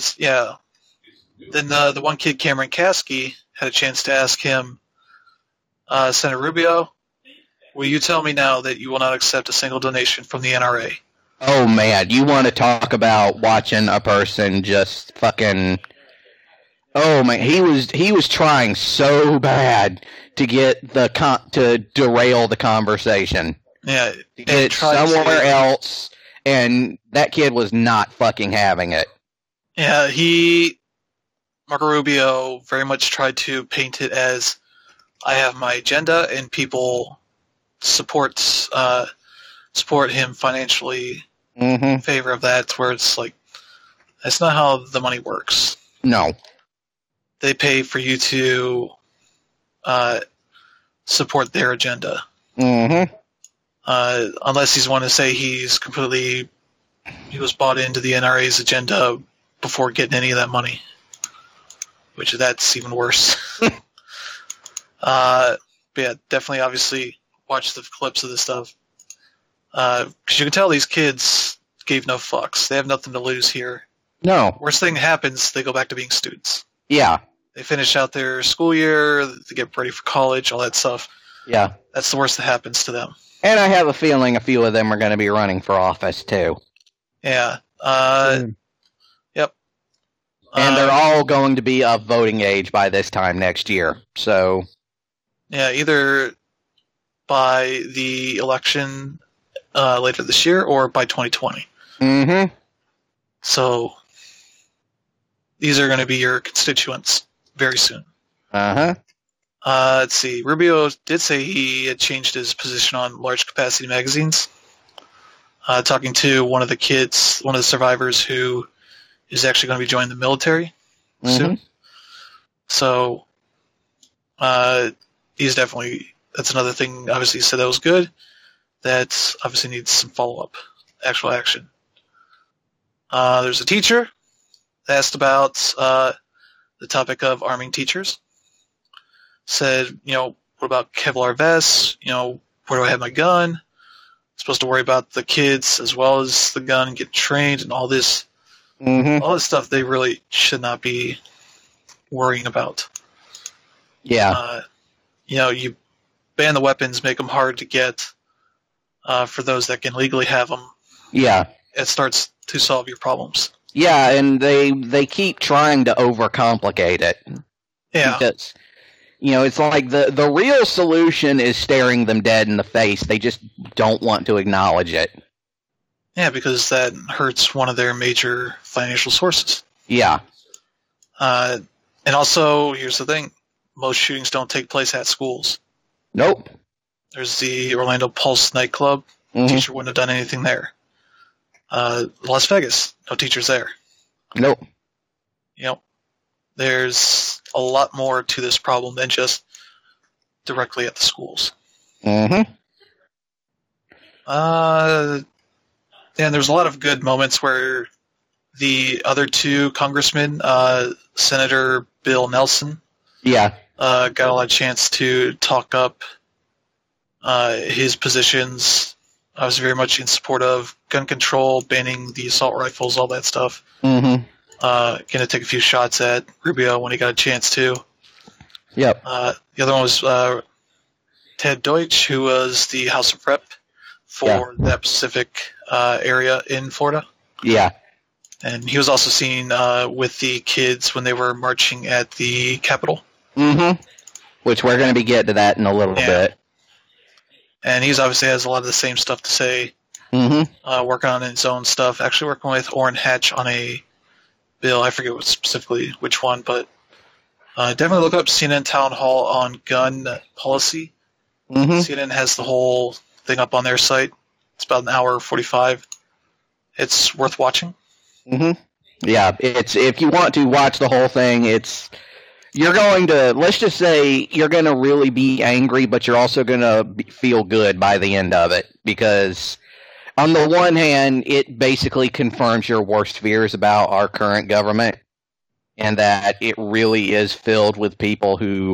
Then the one kid, Cameron Kasky, had a chance to ask him, Senator Rubio, will you tell me now that you will not accept a single donation from the NRA? Oh, man. You want to talk about watching a person just fucking... Oh, man. He was trying so bad to get to derail the conversation. Yeah. To get it somewhere else, and that kid was not fucking having it. Yeah, Marco Rubio very much tried to paint it as, I have my agenda, and people support him financially in favor of that, where it's like, that's not how the money works. No. They pay for you to support their agenda. Mm-hmm. Unless he's one to say he was bought into the NRA's agenda before getting any of that money, which that's even worse. But yeah, definitely, obviously, watch the clips of this stuff. Because you can tell these kids gave no fucks. They have nothing to lose here. No. Worst thing happens, they go back to being students. Yeah. They finish out their school year, they get ready for college, all that stuff. Yeah. That's the worst that happens to them. And I have a feeling a few of them are going to be running for office, too. Yeah. Yep. And they're all going to be of voting age by this time next year, so... Yeah, either by the election later this year or by 2020. Mm-hmm. So these are going to be your constituents very soon. Uh-huh. Let's see. Rubio did say he had changed his position on large capacity magazines. Talking to one of the survivors who is actually going to be joining the military soon. So he's definitely, that's another thing, obviously he said that was good. That obviously needs some follow-up, actual action. There's a teacher that asked about the topic of arming teachers. Said, what about Kevlar vests? Where do I have my gun? I'm supposed to worry about the kids as well as the gun and get trained and all this. All this stuff they really should not be worrying about. Yeah. You ban the weapons, make them hard to get for those that can legally have them. Yeah. It starts to solve your problems. Yeah, and they keep trying to overcomplicate it. Yeah. Because, it's like the real solution is staring them dead in the face. They just don't want to acknowledge it. Yeah, because that hurts one of their major financial sources. Yeah. And also, here's the thing. Most shootings don't take place at schools. Nope. There's the Orlando Pulse nightclub. Mhm. Teacher wouldn't have done anything there. Las Vegas, no teachers there. Nope. There's a lot more to this problem than just directly at the schools. Mm-hmm. And there's a lot of good moments where the other two congressmen, Senator Bill Nelson, Yeah. got a lot of chance to talk up his positions. I was very much in support of gun control, banning the assault rifles, all that stuff. Mm-hmm. Going to take a few shots at Rubio when he got a chance to. Yep. The other one was Ted Deutsch, who was the House of Rep for that Pacific area in Florida. Yeah. And he was also seen with the kids when they were marching at the Capitol. Mm-hmm. Which we're going to be getting to that in a little bit. And he's obviously has a lot of the same stuff to say. Mm-hmm. Working on his own stuff. Actually working with Orrin Hatch on a bill. I forget specifically which one, but definitely look up CNN Town Hall on gun policy. Mm-hmm. CNN has the whole thing up on their site. It's about an hour 45. It's worth watching. Mm-hmm. Yeah, it's if you want to watch the whole thing, you're going to, let's just say, you're going to really be angry, but you're also going to feel good by the end of it. Because on the one hand, it basically confirms your worst fears about our current government, and that it really is filled with people who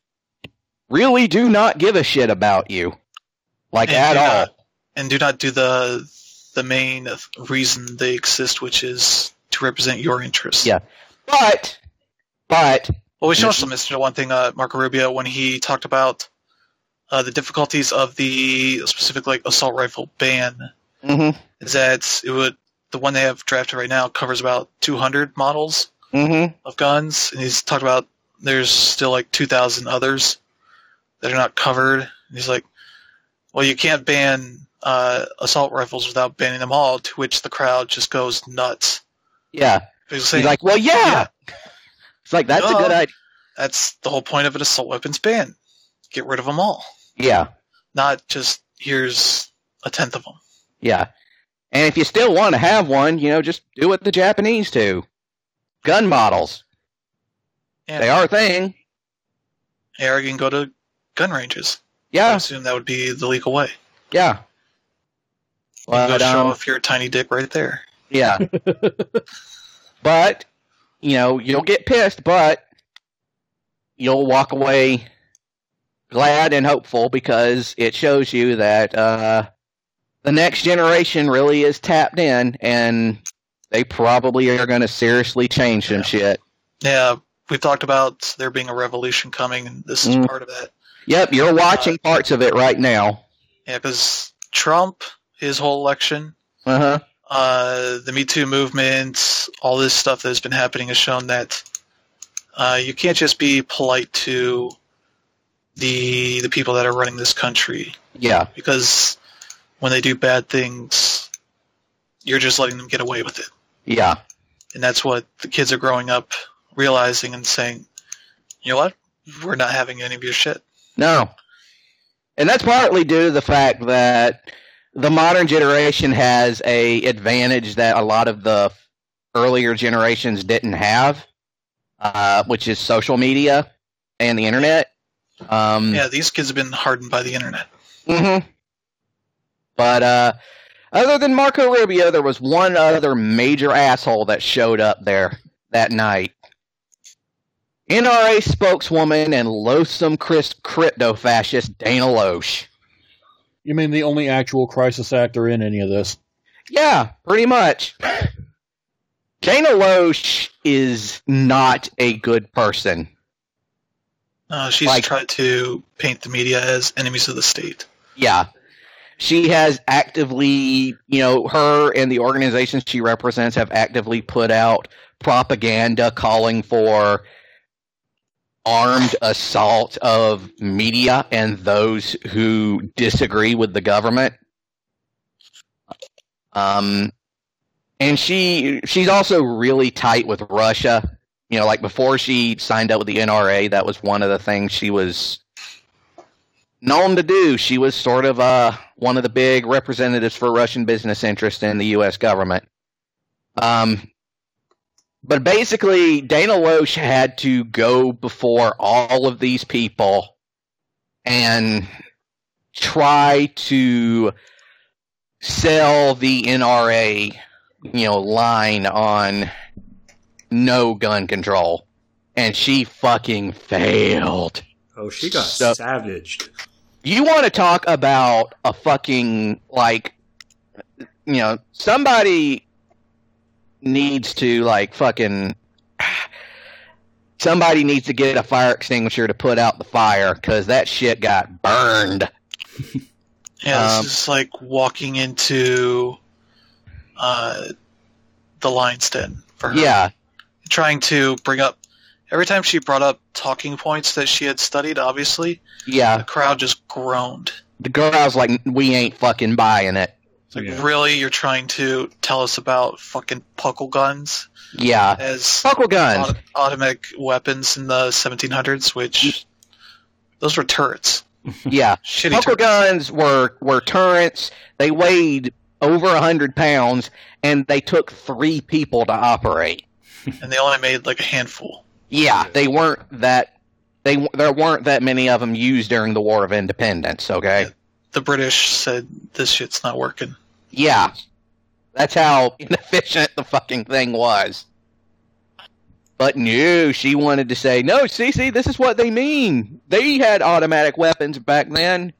really do not give a shit about you. At all. And do not do the main reason they exist, which is to represent your interests. Yeah. But well, we should also mention one thing, Marco Rubio, when he talked about the difficulties of the specific assault rifle ban, mm-hmm. is that the one they have drafted right now covers about 200 models mm-hmm. of guns, and he's talked about there's still 2,000 others that are not covered. And he's like, well, you can't ban assault rifles without banning them all, to which the crowd just goes nuts. Yeah. He's like, well, yeah. It's like, that's a good idea. That's the whole point of an assault weapons ban. Get rid of them all. Yeah. Not just, here's a tenth of them. Yeah. And if you still want to have one, just do what the Japanese do. Gun models. Yeah. They are a thing. Or you can go to gun ranges. Yeah. I assume that would be the legal way. Yeah. Well, you go show off your tiny dick right there. Yeah. But, you'll get pissed, but you'll walk away glad and hopeful because it shows you that the next generation really is tapped in, and they probably are going to seriously change some shit. Yeah, we've talked about there being a revolution coming, and this is part of that. Yep, you're watching parts of it right now. Yeah, because Trump, his whole election, the Me Too movement, all this stuff that has been happening has shown that you can't just be polite to the people that are running this country. Yeah. Because when they do bad things, you're just letting them get away with it. Yeah. And that's what the kids are growing up realizing and saying, you know what? We're not having any of your shit. No. And that's partly due to the fact that the modern generation has a advantage that a lot of the earlier generations didn't have, which is social media and the internet. Yeah, these kids have been hardened by the internet. Mm-hmm. But other than Marco Rubio, there was one other major asshole that showed up there that night. NRA spokeswoman and loathsome crypto-fascist Dana Loesch. You mean the only actual crisis actor in any of this? Yeah, pretty much. Dana Loesch is not a good person. She's tried to paint the media as enemies of the state. Yeah. She has actively, her and the organizations she represents have actively put out propaganda calling for armed assault of media and those who disagree with the government. And she's also really tight with Russia. Like before she signed up with the NRA, that was one of the things she was known to do. She was sort of one of the big representatives for Russian business interests in the U.S. government. But basically, Dana Loesch had to go before all of these people and try to sell the NRA, line on no gun control. And she fucking failed. Oh, she got savaged. You want to talk about a fucking, somebody needs to, somebody needs to get a fire extinguisher to put out the fire, because that shit got burned. Yeah, this is like walking into the lion's den for her. Yeah. Trying to bring up, every time she brought up talking points that she had studied, obviously, yeah, the crowd just groaned. The crowd's like, we ain't fucking buying it. It's like, really? You're trying to tell us about fucking puckle guns? Yeah. As puckle guns. Automatic weapons in the 1700s, which, those were turrets. Yeah. Shitty puckle turrets. guns were turrets. They weighed over 100 pounds, and they took 3 people to operate. And they only made like a handful. Yeah, there weren't that many of them used during the War of Independence, okay? Yeah, the British said, this shit's not working. Yeah. That's how inefficient the fucking thing was. But no, she wanted to say, no, see, this is what they mean. They had automatic weapons back then.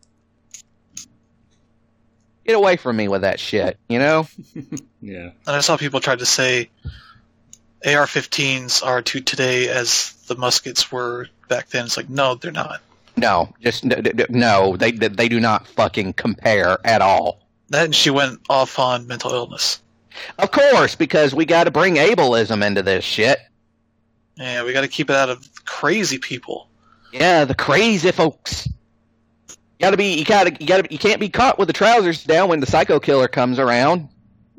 Get away from me with that shit, Yeah. And I saw people try to say AR-15s are to today as the muskets were back then. It's like, no, they're not. No, just no. They do not fucking compare at all. Then she went off on mental illness. Of course, because we got to bring ableism into this shit. Yeah, we got to keep it out of crazy people. Yeah, the crazy folks. You can't be caught with the trousers down when the psycho killer comes around.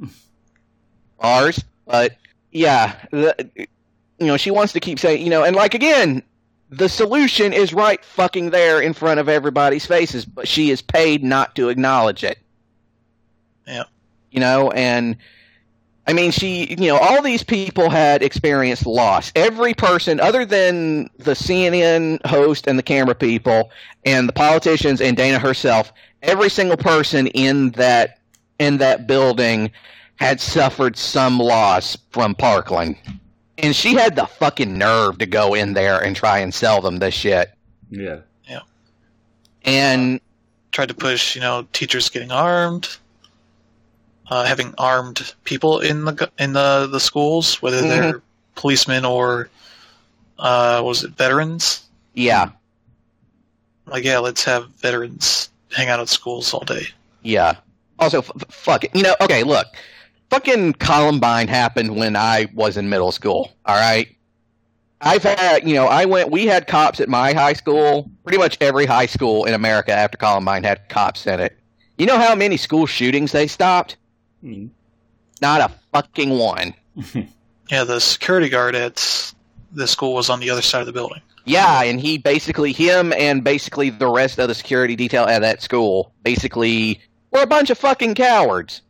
Ours, but yeah, she wants to keep saying, and again, the solution is right fucking there in front of everybody's faces, but she is paid not to acknowledge it. Yeah. And I mean, all these people had experienced loss. Every person, other than the CNN host and the camera people and the politicians and Dana herself, every single person in that building had suffered some loss from Parkland. And she had the fucking nerve to go in there and try and sell them this shit. Yeah. Yeah. And tried to push, teachers getting armed, having armed people in the schools, whether they're policemen or was it veterans? Yeah. Like, yeah, let's have veterans hang out at schools all day. Yeah. Also, fuck it. Okay, look. Fucking Columbine happened when I was in middle school, alright? I've had, we had cops at my high school. Pretty much every high school in America after Columbine had cops in it. You know how many school shootings they stopped? Not a fucking one. Yeah, the security guard at the school was on the other side of the building. Yeah, and him and basically the rest of the security detail at that school basically were a bunch of fucking cowards.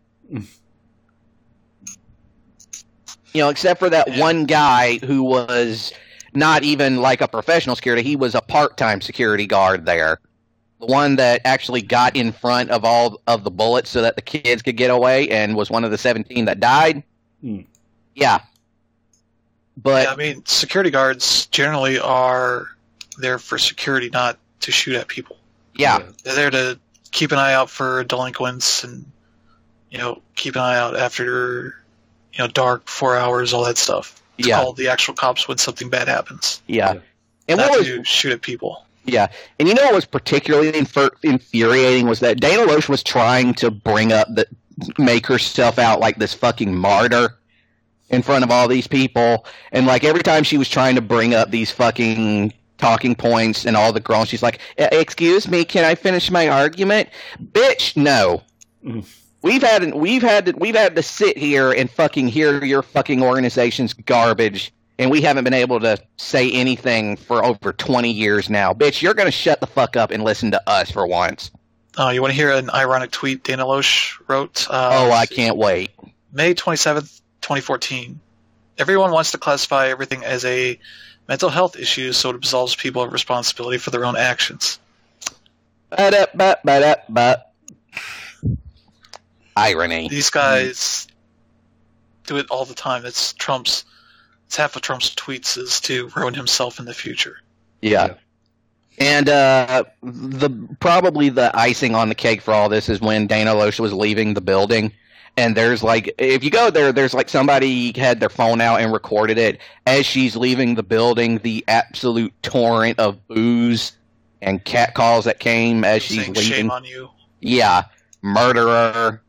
Except for that one guy who was not even like a professional security. He was a part-time security guard there. The one that actually got in front of all of the bullets so that the kids could get away and was one of the 17 that died. Yeah. But yeah, I mean, security guards generally are there for security, not to shoot at people. Yeah. They're there to keep an eye out for delinquents and, keep an eye out after, dark, 4 hours, all that stuff. It's called the actual cops when something bad happens. Yeah. And not what to shoot at people. Yeah, and you know what was particularly infuriating was that Dana Loesch was trying to make herself out like this fucking martyr in front of all these people, and like every time she was trying to bring up these fucking talking points and all the girls, she's like, "Excuse me, can I finish my argument, bitch? No." We've had to sit here and fucking hear your fucking organization's garbage. And we haven't been able to say anything for over 20 years now. Bitch, you're going to shut the fuck up and listen to us for once. Oh, you want to hear an ironic tweet Dana Loesch wrote? I can't wait. May 27th, 2014. Everyone wants to classify everything as a mental health issue, so it absolves people of responsibility for their own actions. Irony. These guys do it all the time. It's half of Trump's tweets is to ruin himself in the future. Yeah. And probably the icing on the cake for all this is when Dana Loesch was leaving the building, and there's like, if you go there, there's like somebody had their phone out and recorded it as she's leaving the building, the absolute torrent of booze and catcalls that came as she's leaving. Shame on you. Yeah. Murderer,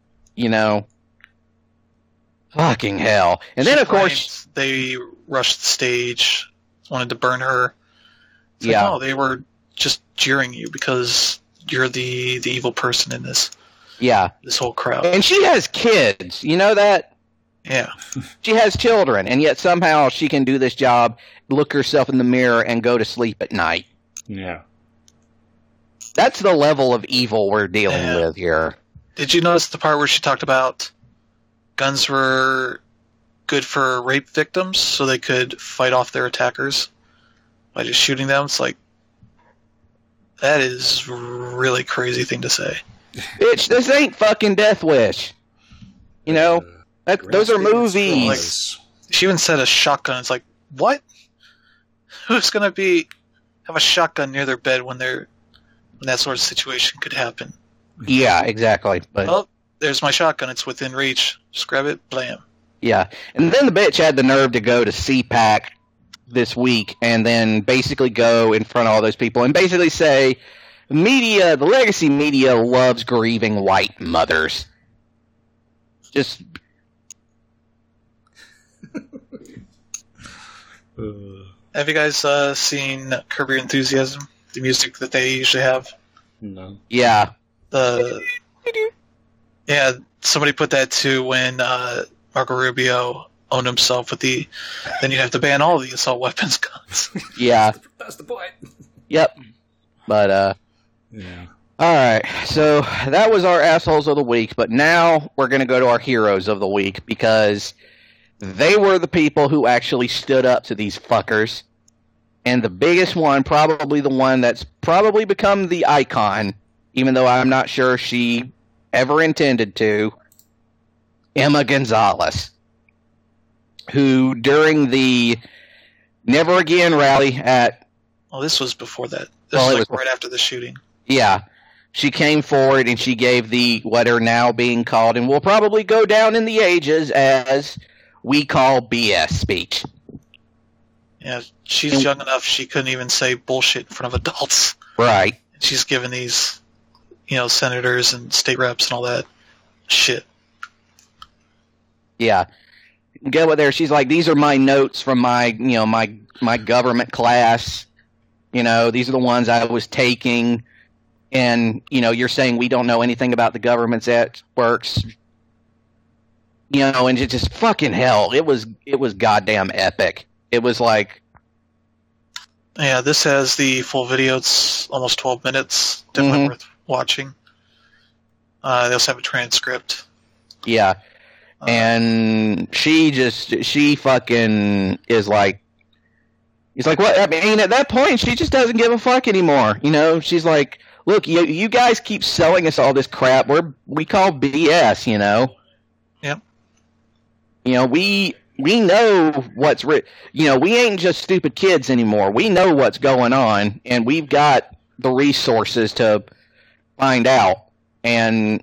fucking hell. And then, of course, they rushed the stage, wanted to burn her. It's yeah. Like, no, they were just jeering you because you're the evil person in this. Yeah. This whole crowd. And she has kids. You know that? Yeah. She has children, and yet somehow she can do this job, look herself in the mirror, and go to sleep at night. Yeah. That's the level of evil we're dealing with here. Did you notice the part where she talked about guns were good for rape victims so they could fight off their attackers by just shooting them? It's like, that is a really crazy thing to say. Bitch, this ain't fucking Death Wish. Those are movies. Like, she even said a shotgun. It's like, what? Who's going to have a shotgun near their bed when that sort of situation could happen? Yeah, exactly. But oh, there's my shotgun. It's within reach. Just grab it, blam. Yeah. And then the bitch had the nerve to go to CPAC this week and then basically go in front of all those people and basically say, the legacy media loves grieving white mothers. Just... Have you guys seen Curb Your Enthusiasm? The music that they usually have? No. Yeah. Yeah, somebody put that too when Marco Rubio owned himself with then you'd have to ban all the assault weapons guns. Yeah. That's the point. Yep. But, yeah. Alright, so that was our assholes of the week, but now we're going to go to our heroes of the week because they were the people who actually stood up to these fuckers. And the biggest one, probably the one that's probably become the icon, even though I'm not sure she ever intended to, Emma Gonzalez, who during the Never Again rally at... Well, this was before that. This was right after the shooting. Yeah. She came forward and she gave what are now being called, and will probably go down in the ages as we call BS speech. Yeah, she's young enough she couldn't even say bullshit in front of adults. Right. She's giving these, senators and state reps and all that shit. Yeah. Get what there. She's like, these are my notes from my government class. These are the ones I was taking. And, you're saying we don't know anything about the government's works. And it's just fucking hell. It was goddamn epic. It was like... Yeah, this has the full video. It's almost 12 minutes. Definitely worth watching. They also have a transcript. Yeah. And she fucking is like... It's like, what? I mean, at that point, she just doesn't give a fuck anymore. She's like, look, you guys keep selling us all this crap. We call BS, Yep. We know what's we ain't just stupid kids anymore. We know what's going on, and we've got the resources to find out. And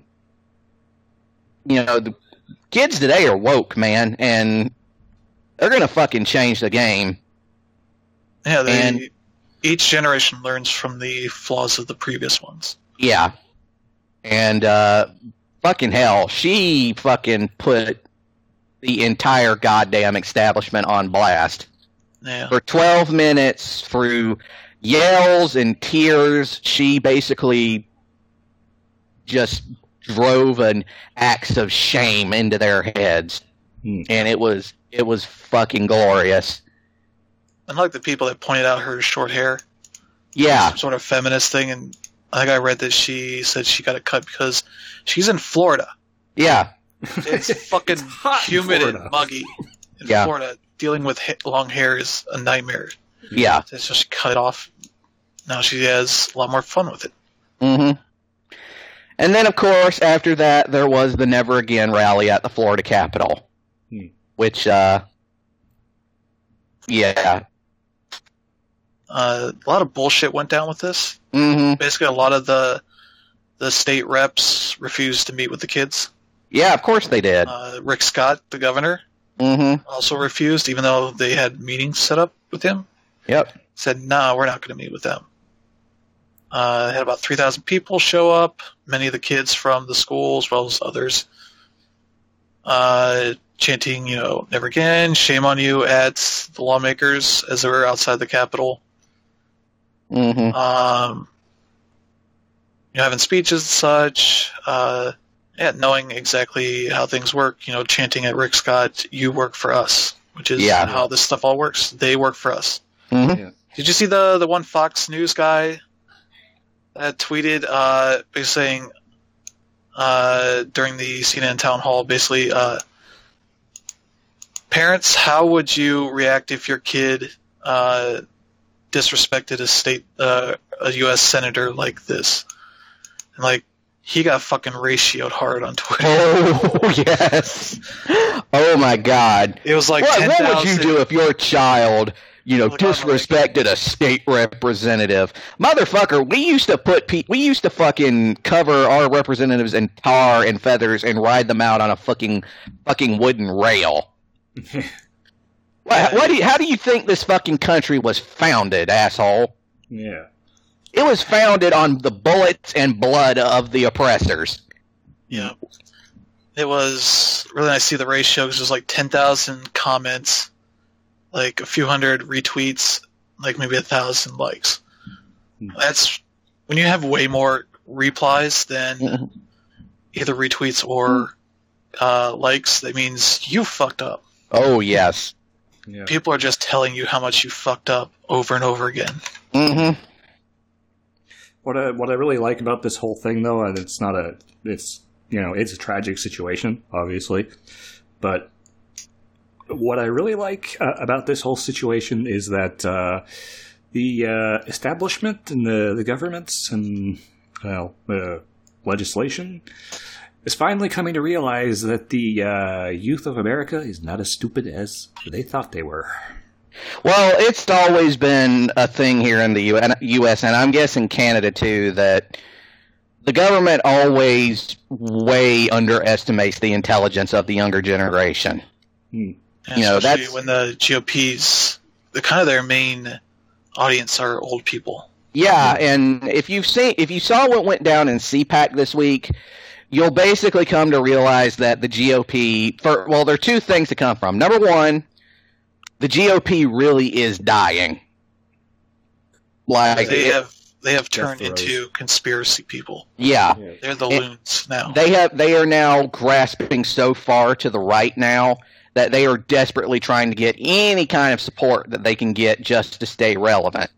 the kids today are woke, man, and they're gonna fucking change the game. Yeah, each generation learns from the flaws of the previous ones. Yeah. And fucking hell, she fucking put the entire goddamn establishment on blast. Yeah. For 12 minutes, through yells and tears, she basically just drove an axe of shame into their heads. And it was fucking glorious. Unlike the people that pointed out her short hair. Yeah. Some sort of feminist thing, and I think I read that she said she got a cut because she's in Florida. Yeah. It's fucking humid and muggy in Florida. Dealing with long hair is a nightmare. Yeah. So she cut it off. Now she has a lot more fun with it. Mm-hmm. And then, of course, after that, there was the Never Again rally at the Florida Capitol. Which, yeah. A lot of bullshit went down with this. Mm-hmm. Basically, a lot of the state reps refused to meet with the kids. Yeah, of course they did. Rick Scott, the governor, also refused, even though they had meetings set up with him. Yep. Said, no, we're not going to meet with them. Had about 3,000 people show up, many of the kids from the school as well as others, chanting, never again, shame on you at the lawmakers as they were outside the Capitol. Having speeches and such, knowing exactly how things work, chanting at Rick Scott, you work for us, which is how this stuff all works. They work for us. Mm-hmm. Did you see the one Fox News guy that tweeted basically saying during the CNN town hall, basically, parents, how would you react if your kid disrespected a U.S. senator like this? And he got fucking ratioed hard on Twitter. Oh, yes. Oh, my God. It was like what would you do if your child, disrespected a state representative? Motherfucker, we used to fucking cover our representatives in tar and feathers and ride them out on a fucking wooden rail. How do you think this fucking country was founded, asshole? Yeah. It was founded on the bullets and blood of the oppressors. Yeah. It was really nice to see the ratio because there's 10,000 comments, a few hundred retweets, maybe 1,000 likes. That's when you have way more replies than either retweets or likes, that means you fucked up. Oh, yes. Yeah. People are just telling you how much you fucked up over and over again. Mm-hmm. What I really like about this whole thing, though, and it's a tragic situation, obviously, but what I really like about this whole situation is that the establishment and the governments and legislation is finally coming to realize that the youth of America is not as stupid as they thought they were. Well, it's always been a thing here in the U.S., and I'm guessing Canada, too, that the government always way underestimates the intelligence of the younger generation. Especially when the GOP's, their main audience are old people. Yeah, and if you saw what went down in CPAC this week, you'll basically come to realize that the GOP, there are two things to come from. Number one, the GOP really is dying. They have turned into conspiracy people. Yeah. They're the loons now. They are now grasping so far to the right now that they are desperately trying to get any kind of support that they can get just to stay relevant.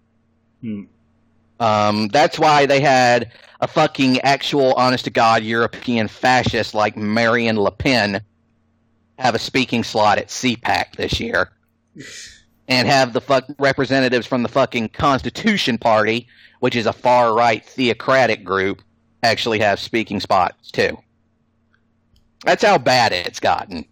That's why they had a fucking actual honest-to-God European fascist like Marine Le Pen have a speaking slot at CPAC this year. And have the representatives from the fucking Constitution Party, which is a far-right theocratic group, actually have speaking spots, too. That's how bad it's gotten.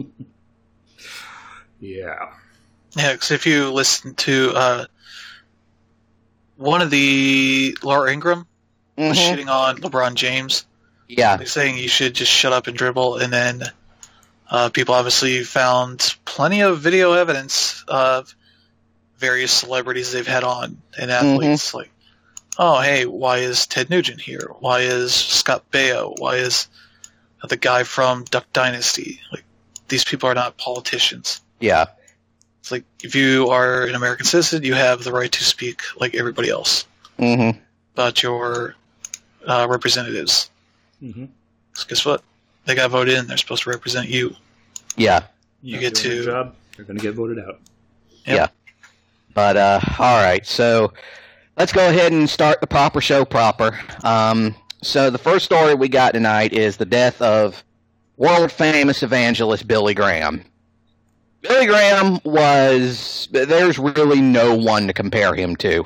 Yeah. Yeah, because if you listen to one of the Laura Ingraham was shitting on LeBron James. Yeah. They're saying you should just shut up and dribble, and then people obviously found plenty of video evidence of various celebrities they've had on and athletes. Like, oh, hey, why is Ted Nugent here? Why is Scott Baio? Why is the guy from Duck Dynasty? Like, these people are not politicians. Yeah. It's like, if you are an American citizen, you have the right to speak like everybody else about your representatives. So guess what? They got voted in. They're supposed to represent you. Yeah. You get to... job, they're going to get voted out. Yep. Yeah. But, all right. So let's go ahead and start the proper show proper. So the first story we got tonight is the death of world-famous evangelist Billy Graham. Billy Graham there's really no one to compare him to.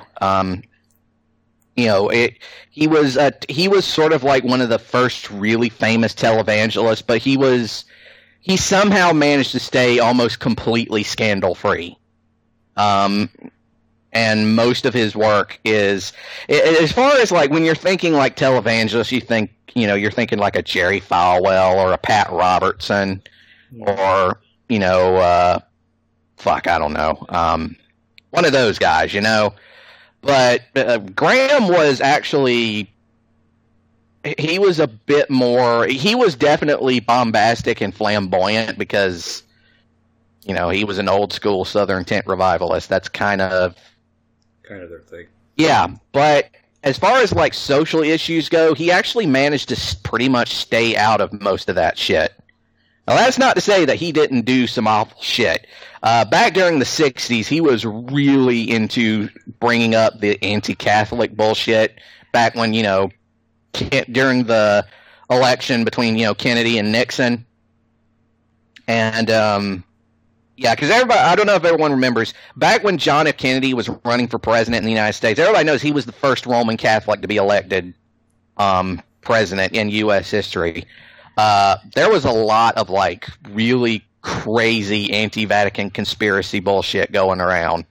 He was sort of like one of the first really famous televangelists, but he somehow managed to stay almost completely scandal-free. And most of his work is, as far as like when you're thinking like televangelist, you're thinking like a Jerry Falwell or a Pat Robertson or, I don't know, one of those guys, But Graham was actually, he was a bit more, he was definitely bombastic and flamboyant because, he was an old school Southern tent revivalist. That's kind of their thing. Yeah, but as far as like social issues go, he actually managed to pretty much stay out of most of that shit. Now, that's not to say that he didn't do some awful shit. Back during the 60s, he was really into bringing up the anti-Catholic bullshit back when, during the election between, Kennedy and Nixon. And, because everybody, I don't know if everyone remembers, back when John F. Kennedy was running for president in the United States, everybody knows he was the first Roman Catholic to be elected president in U.S. history. There was a lot of, like, really crazy anti-Vatican conspiracy bullshit going around.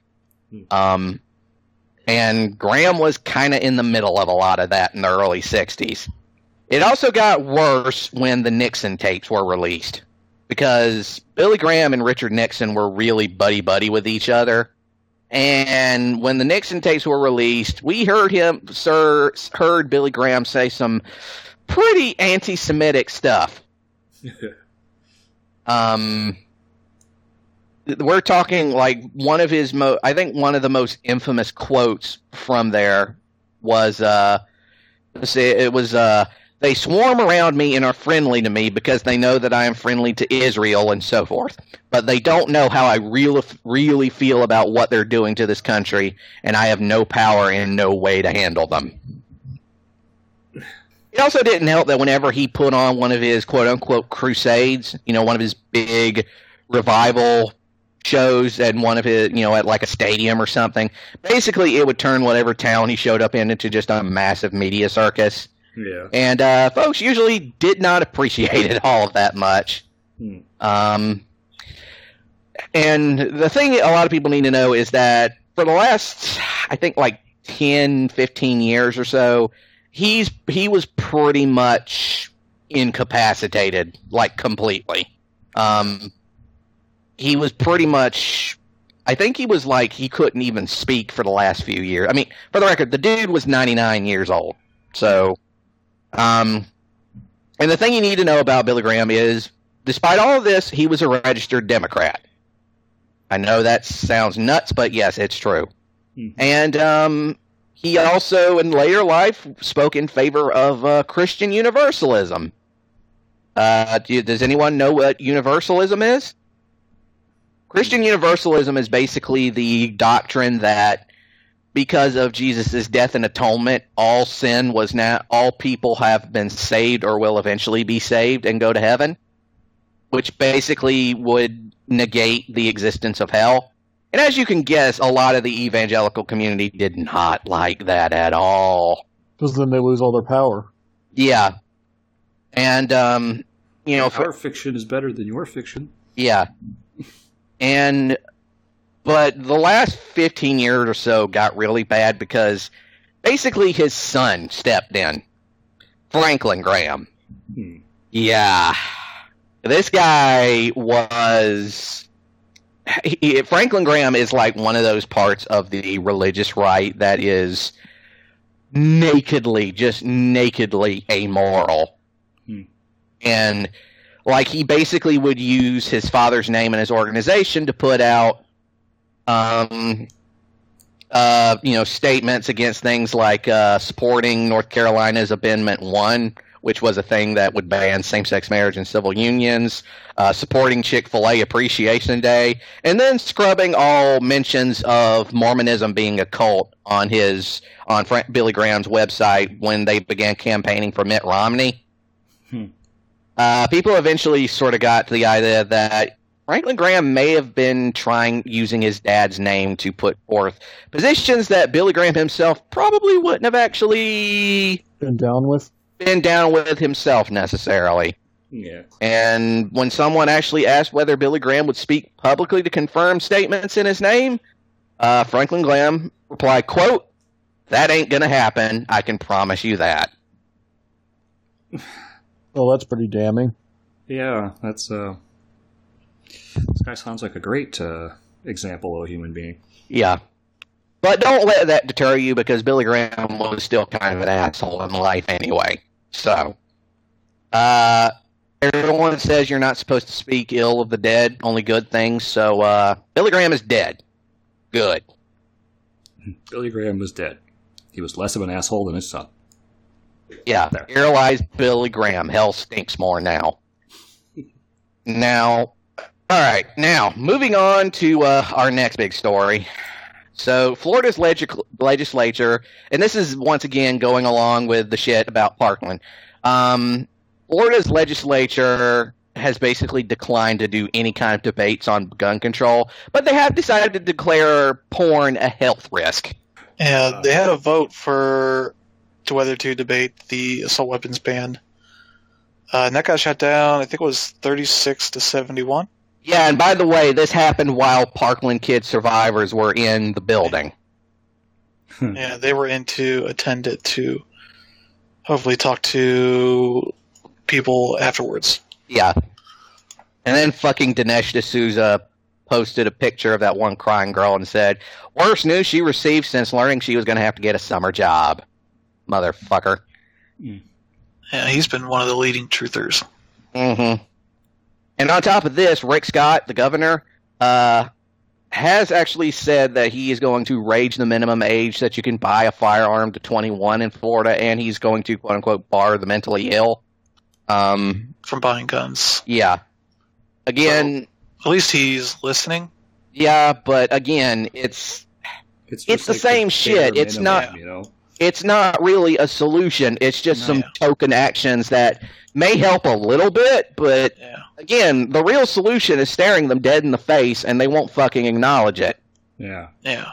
And Graham was kind of in the middle of a lot of that in the early 60s. It also got worse when the Nixon tapes were released, because Billy Graham and Richard Nixon were really buddy-buddy with each other. And when the Nixon tapes were released, we heard Billy Graham say some pretty anti-Semitic stuff. We're talking like one of his I think one of the most infamous quotes from there was, they swarm around me and are friendly to me because they know that I am friendly to Israel and so forth. But they don't know how I really feel about what they're doing to this country, and I have no power and no way to handle them. It also didn't help that whenever he put on one of his quote-unquote crusades, one of his big revival shows at one of his, at like a stadium or something, basically it would turn whatever town he showed up in into just a massive media circus. Yeah. And folks usually did not appreciate it all that much. And the thing a lot of people need to know is that for the last, I think, like 10, 15 years or so, he was pretty much incapacitated, like completely. He was pretty much, I think he was like, he couldn't even speak for the last few years. I mean, for the record, the dude was 99 years old. So, and the thing you need to know about Billy Graham is, despite all of this, he was a registered Democrat. I know that sounds nuts, but yes, it's true. And he also, in later life, spoke in favor of Christian universalism. Does anyone know what universalism is? Christian universalism is basically the doctrine that because of Jesus' death and atonement, all people have been saved or will eventually be saved and go to heaven, which basically would negate the existence of hell. And as you can guess, a lot of the evangelical community did not like that at all. Because then they lose all their power. Yeah. And, our fiction is better than your fiction. Yeah. But the last 15 years or so got really bad because basically his son stepped in. Franklin Graham. Yeah. This guy was... Franklin Graham is like one of those parts of the religious right that is nakedly amoral. And like he basically would use his father's name and his organization to put out statements against things like supporting North Carolina's Amendment 1, which was a thing that would ban same-sex marriage and civil unions, supporting Chick-fil-A Appreciation Day, and then scrubbing all mentions of Mormonism being a cult on Billy Graham's website when they began campaigning for Mitt Romney. People eventually sort of got to the idea that Franklin Graham may have been using his dad's name to put forth positions that Billy Graham himself probably wouldn't have actually been down with himself necessarily. Yeah. And when someone actually asked whether Billy Graham would speak publicly to confirm statements in his name, Franklin Graham replied, quote, "That ain't gonna happen. I can promise you that." Well, that's pretty damning. Yeah, that's this guy sounds like a great example of a human being. Yeah. But don't let that deter you, because Billy Graham was still kind of an asshole in life anyway. So, everyone says you're not supposed to speak ill of the dead, only good things. So, Billy Graham is dead. Good. Billy Graham was dead. He was less of an asshole than his son. Yeah, There. here lies Billy Graham. Hell stinks more now. Now, all right. Now, moving on to our next big story. So, Florida's legislature, and this is once again going along with the shit about Parkland. Florida's legislature has basically declined to do any kind of debates on gun control, but they have decided to declare porn a health risk. Yeah, they had a vote to whether to debate the assault weapons ban. And that got shut down, I think it was 36-71. Yeah, and by the way, this happened while Parkland Kid survivors were in the building. Yeah, they were in to attend it to hopefully talk to people afterwards. Yeah. And then fucking Dinesh D'Souza posted a picture of that one crying girl and said, "Worst news she received since learning she was going to have to get a summer job." Motherfucker. Yeah, he's been one of the leading truthers. Mm-hmm. And on top of this, Rick Scott, the governor, has actually said that he is going to raise the minimum age that you can buy a firearm to 21 in Florida, and he's going to, quote-unquote, bar the mentally ill. From buying guns. Yeah. Again... So, at least he's listening. Yeah, but again, it's the same shit. It's not... You know? It's not really a solution. It's just some token actions that may help a little bit, but again, the real solution is staring them dead in the face, and they won't fucking acknowledge it. Yeah. Yeah.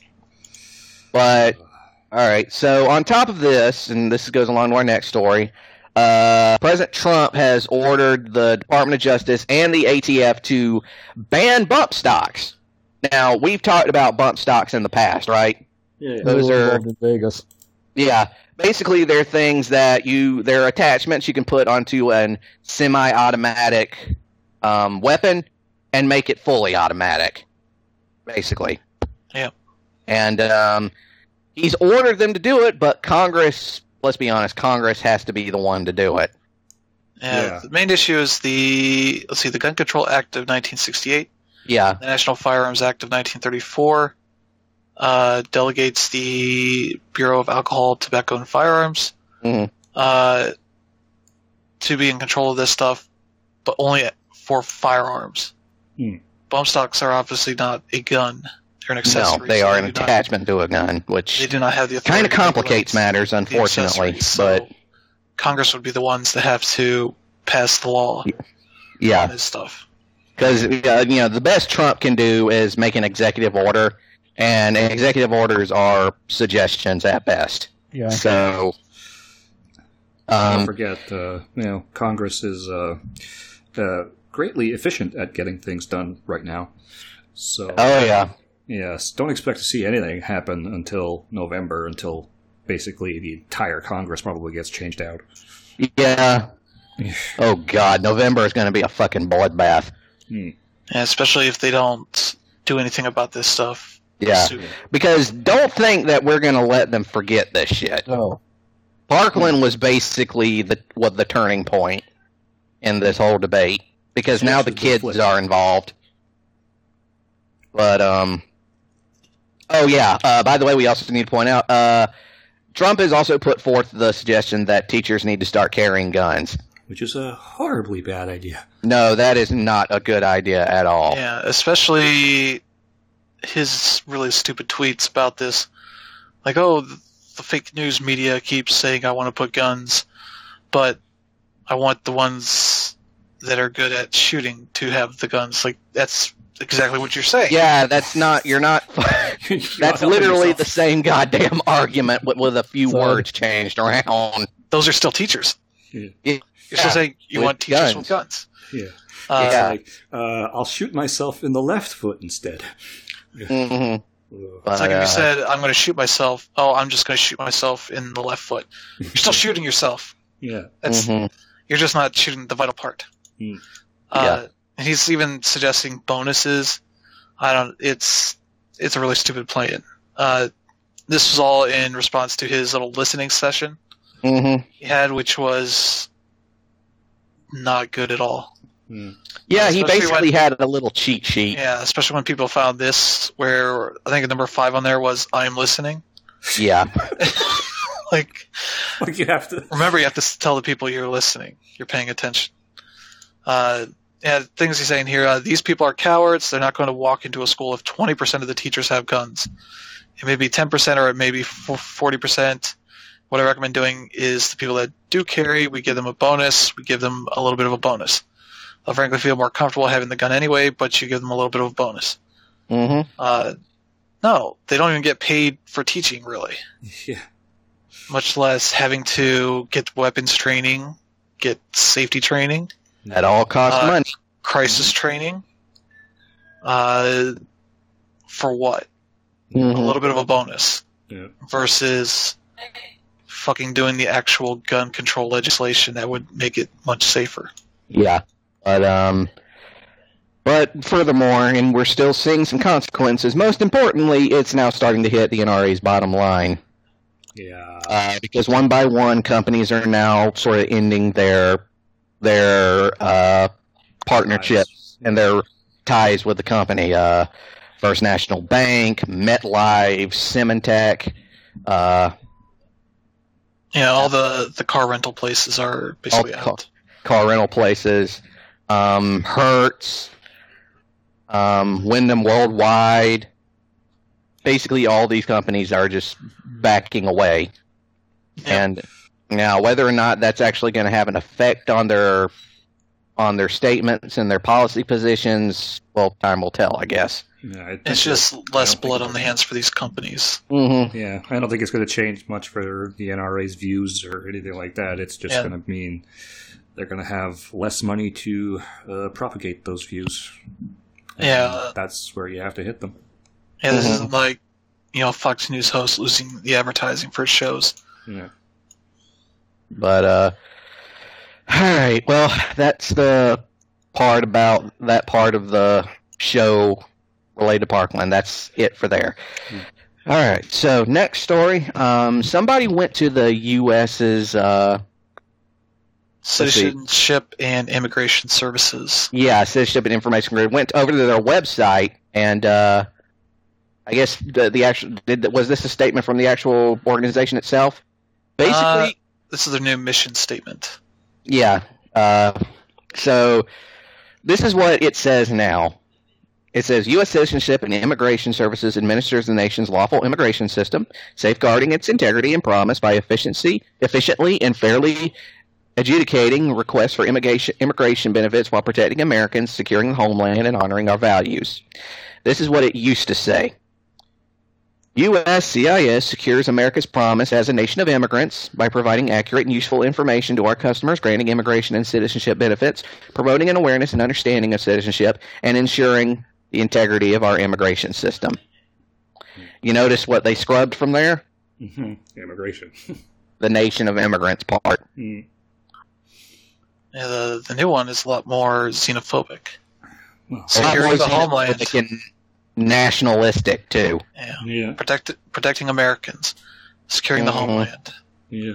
But, alright, so on top of this, and this goes along to our next story, President Trump has ordered the Department of Justice and the ATF to ban bump stocks. Now, we've talked about bump stocks in the past, right? Yeah, Those are in Vegas. Yeah, basically they're things that they're attachments you can put onto an semi-automatic weapon and make it fully automatic, basically. Yeah. And he's ordered them to do it, but Congress, let's be honest, Congress has to be the one to do it. Yeah. The main issue is the Gun Control Act of 1968. Yeah. The National Firearms Act of 1934. Delegates the Bureau of Alcohol, Tobacco, and Firearms to be in control of this stuff, but only for firearms. Bump stocks are obviously not a gun. They're an accessory. No, they are an attachment to a gun, which they do not have the authority. Kind of complicates matters, unfortunately. But Congress would be the ones that have to pass the law on this stuff. Because the best Trump can do is make an executive order. And executive orders are suggestions at best. Yeah. So, don't forget, Congress is greatly efficient at getting things done right now. So, yes, don't expect to see anything happen until November, until basically the entire Congress probably gets changed out. Yeah. Oh God, November is going to be a fucking bloodbath. Yeah, especially if they don't do anything about this stuff. Yeah, soon. because don't think that we're going to let them forget this shit. Oh, Parkland was basically the turning point in this whole debate, because now the kids are involved. But by the way, we also need to point out Trump has also put forth the suggestion that teachers need to start carrying guns. Which is a horribly bad idea. No, that is not a good idea at all. Yeah, especially his really stupid tweets about this. Like, oh, the fake news media keeps saying I want to put guns, but I want the ones that are good at shooting to have the guns. Like, that's exactly what you're saying. Yeah, that's not. You're not. That's literally the same goddamn argument with a few words changed around. Those are still teachers. Yeah. You're still saying you want teachers with guns. Yeah. Yeah. It's like, I'll shoot myself in the left foot instead. Mm-hmm. It's like if you said, I'm going to shoot myself. Oh, I'm just going to shoot myself in the left foot. You're still shooting yourself. Yeah. That's You're just not shooting the vital part. Mm. And he's even suggesting bonuses. It's a really stupid plan. This was all in response to his little listening session he had, which was not good at all. Mm. Yeah, he basically had a little cheat sheet. Yeah, especially when people found this, where I think number 5 on there was "I'm listening." Yeah. Like you have to remember, you have to tell the people you're listening, you're paying attention. Things he's saying here: these people are cowards. They're not going to walk into a school if 20% of the teachers have guns. It may be 10% or it may be 40%. What I recommend doing is the people that do carry, we give them a bonus. We give them a little bit of a bonus. They'll frankly feel more comfortable having the gun anyway, but you give them a little bit of a bonus. Mm-hmm. No, they don't even get paid for teaching, really. Yeah. Much less having to get weapons training, get safety training. That all costs money. Crisis training. For what? Mm-hmm. A little bit of a bonus. Yeah. Versus fucking doing the actual gun control legislation that would make it much safer. Yeah. But furthermore, and we're still seeing some consequences, most importantly, it's now starting to hit the NRA's bottom line. Yeah. Because one by one, companies are now sort of ending their partnerships and their ties with the company. First National Bank, MetLife, Symantec. All the car rental places are basically out. Car rental places. Hertz, Wyndham Worldwide. Basically, all these companies are just backing away. Yeah. And now, whether or not that's actually going to have an effect on their statements and their policy positions, well, time will tell, I guess. Yeah, it's just less blood on the hands for these companies. Mm-hmm. Yeah, I don't think it's going to change much for the NRA's views or anything like that. It's just going to mean they're going to have less money to propagate those views. And that's where you have to hit them. Yeah, this is like, Fox News host losing the advertising for its shows. Yeah. But, all right, well, that's the part about that part of the show related to Parkland. That's it for there. All right, so next story. Somebody went to the U.S.'s Citizenship and Immigration Services. Yeah, Citizenship and Information Grid. Went over to their website, and I guess the actual was this a statement from the actual organization itself? Basically, this is their new mission statement. Yeah. So this is what it says now. It says, U.S. Citizenship and Immigration Services administers the nation's lawful immigration system, safeguarding its integrity and promise by efficiently and fairly adjudicating requests for immigration benefits while protecting Americans, securing the homeland, and honoring our values. This is what it used to say. USCIS secures America's promise as a nation of immigrants by providing accurate and useful information to our customers, granting immigration and citizenship benefits, promoting an awareness and understanding of citizenship, and ensuring the integrity of our immigration system. You notice what they scrubbed from there? Mm-hmm. Immigration. The nation of immigrants part. Mm. Yeah, the new one is a lot more xenophobic. Well, Securing the Always homeland. Republican, nationalistic too. Yeah. yeah, Protecting Americans. Securing the Mhm. homeland. yeah.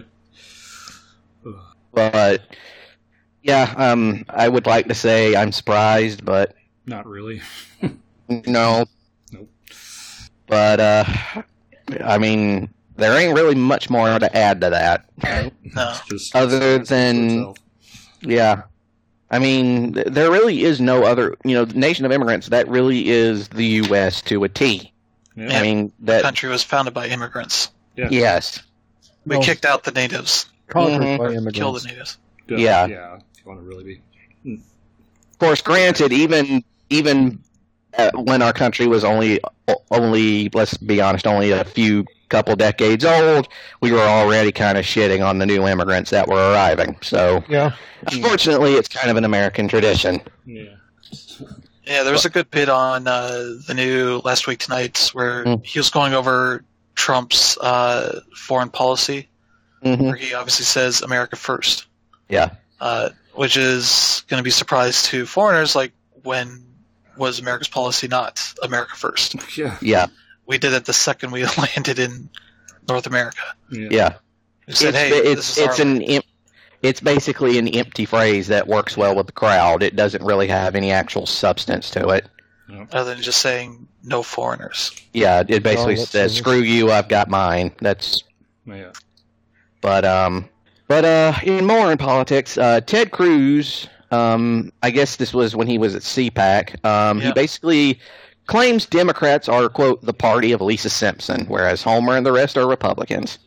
But yeah, I would like to say I'm surprised, but Not really. no. Nope. But I mean, there ain't really much more to add to that. No. It's just Other it's for than- itself. Yeah. I mean, there really is no other, the nation of immigrants, that really is the U.S. to a T. Yeah. I mean, The that, country was founded by immigrants. yes. We No, kicked out the natives. conquered Mhm. by Killed immigrants. the natives. Yeah. Yeah. If you want to really be. Of course, granted, even when our country was only, let's be honest, only a couple decades old, we were already kind of shitting on the new immigrants that were arriving. So, Yeah. unfortunately, it's kind of an American tradition. Yeah. Yeah, there was a good bit on the new Last Week Tonight where he was going over Trump's foreign policy, Hmm. where he obviously says America first, Yeah. which is going to be a surprise to foreigners. Like, when was America's policy not America first? Yeah. Yeah. We did it the second we landed in North America. Yeah. Yeah. We said, It's, hey, it's, this is our it's basically an empty phrase that works well with the crowd. It doesn't really have any actual substance to it. other than just saying no foreigners. Yeah, it basically Oh, that's says, nice. "Screw you, I've got mine." That's Yeah. but in more in politics, Ted Cruz. I guess this was when he was at CPAC. He Yeah. basically claims Democrats are, quote, the party of Lisa Simpson, whereas Homer and the rest are Republicans.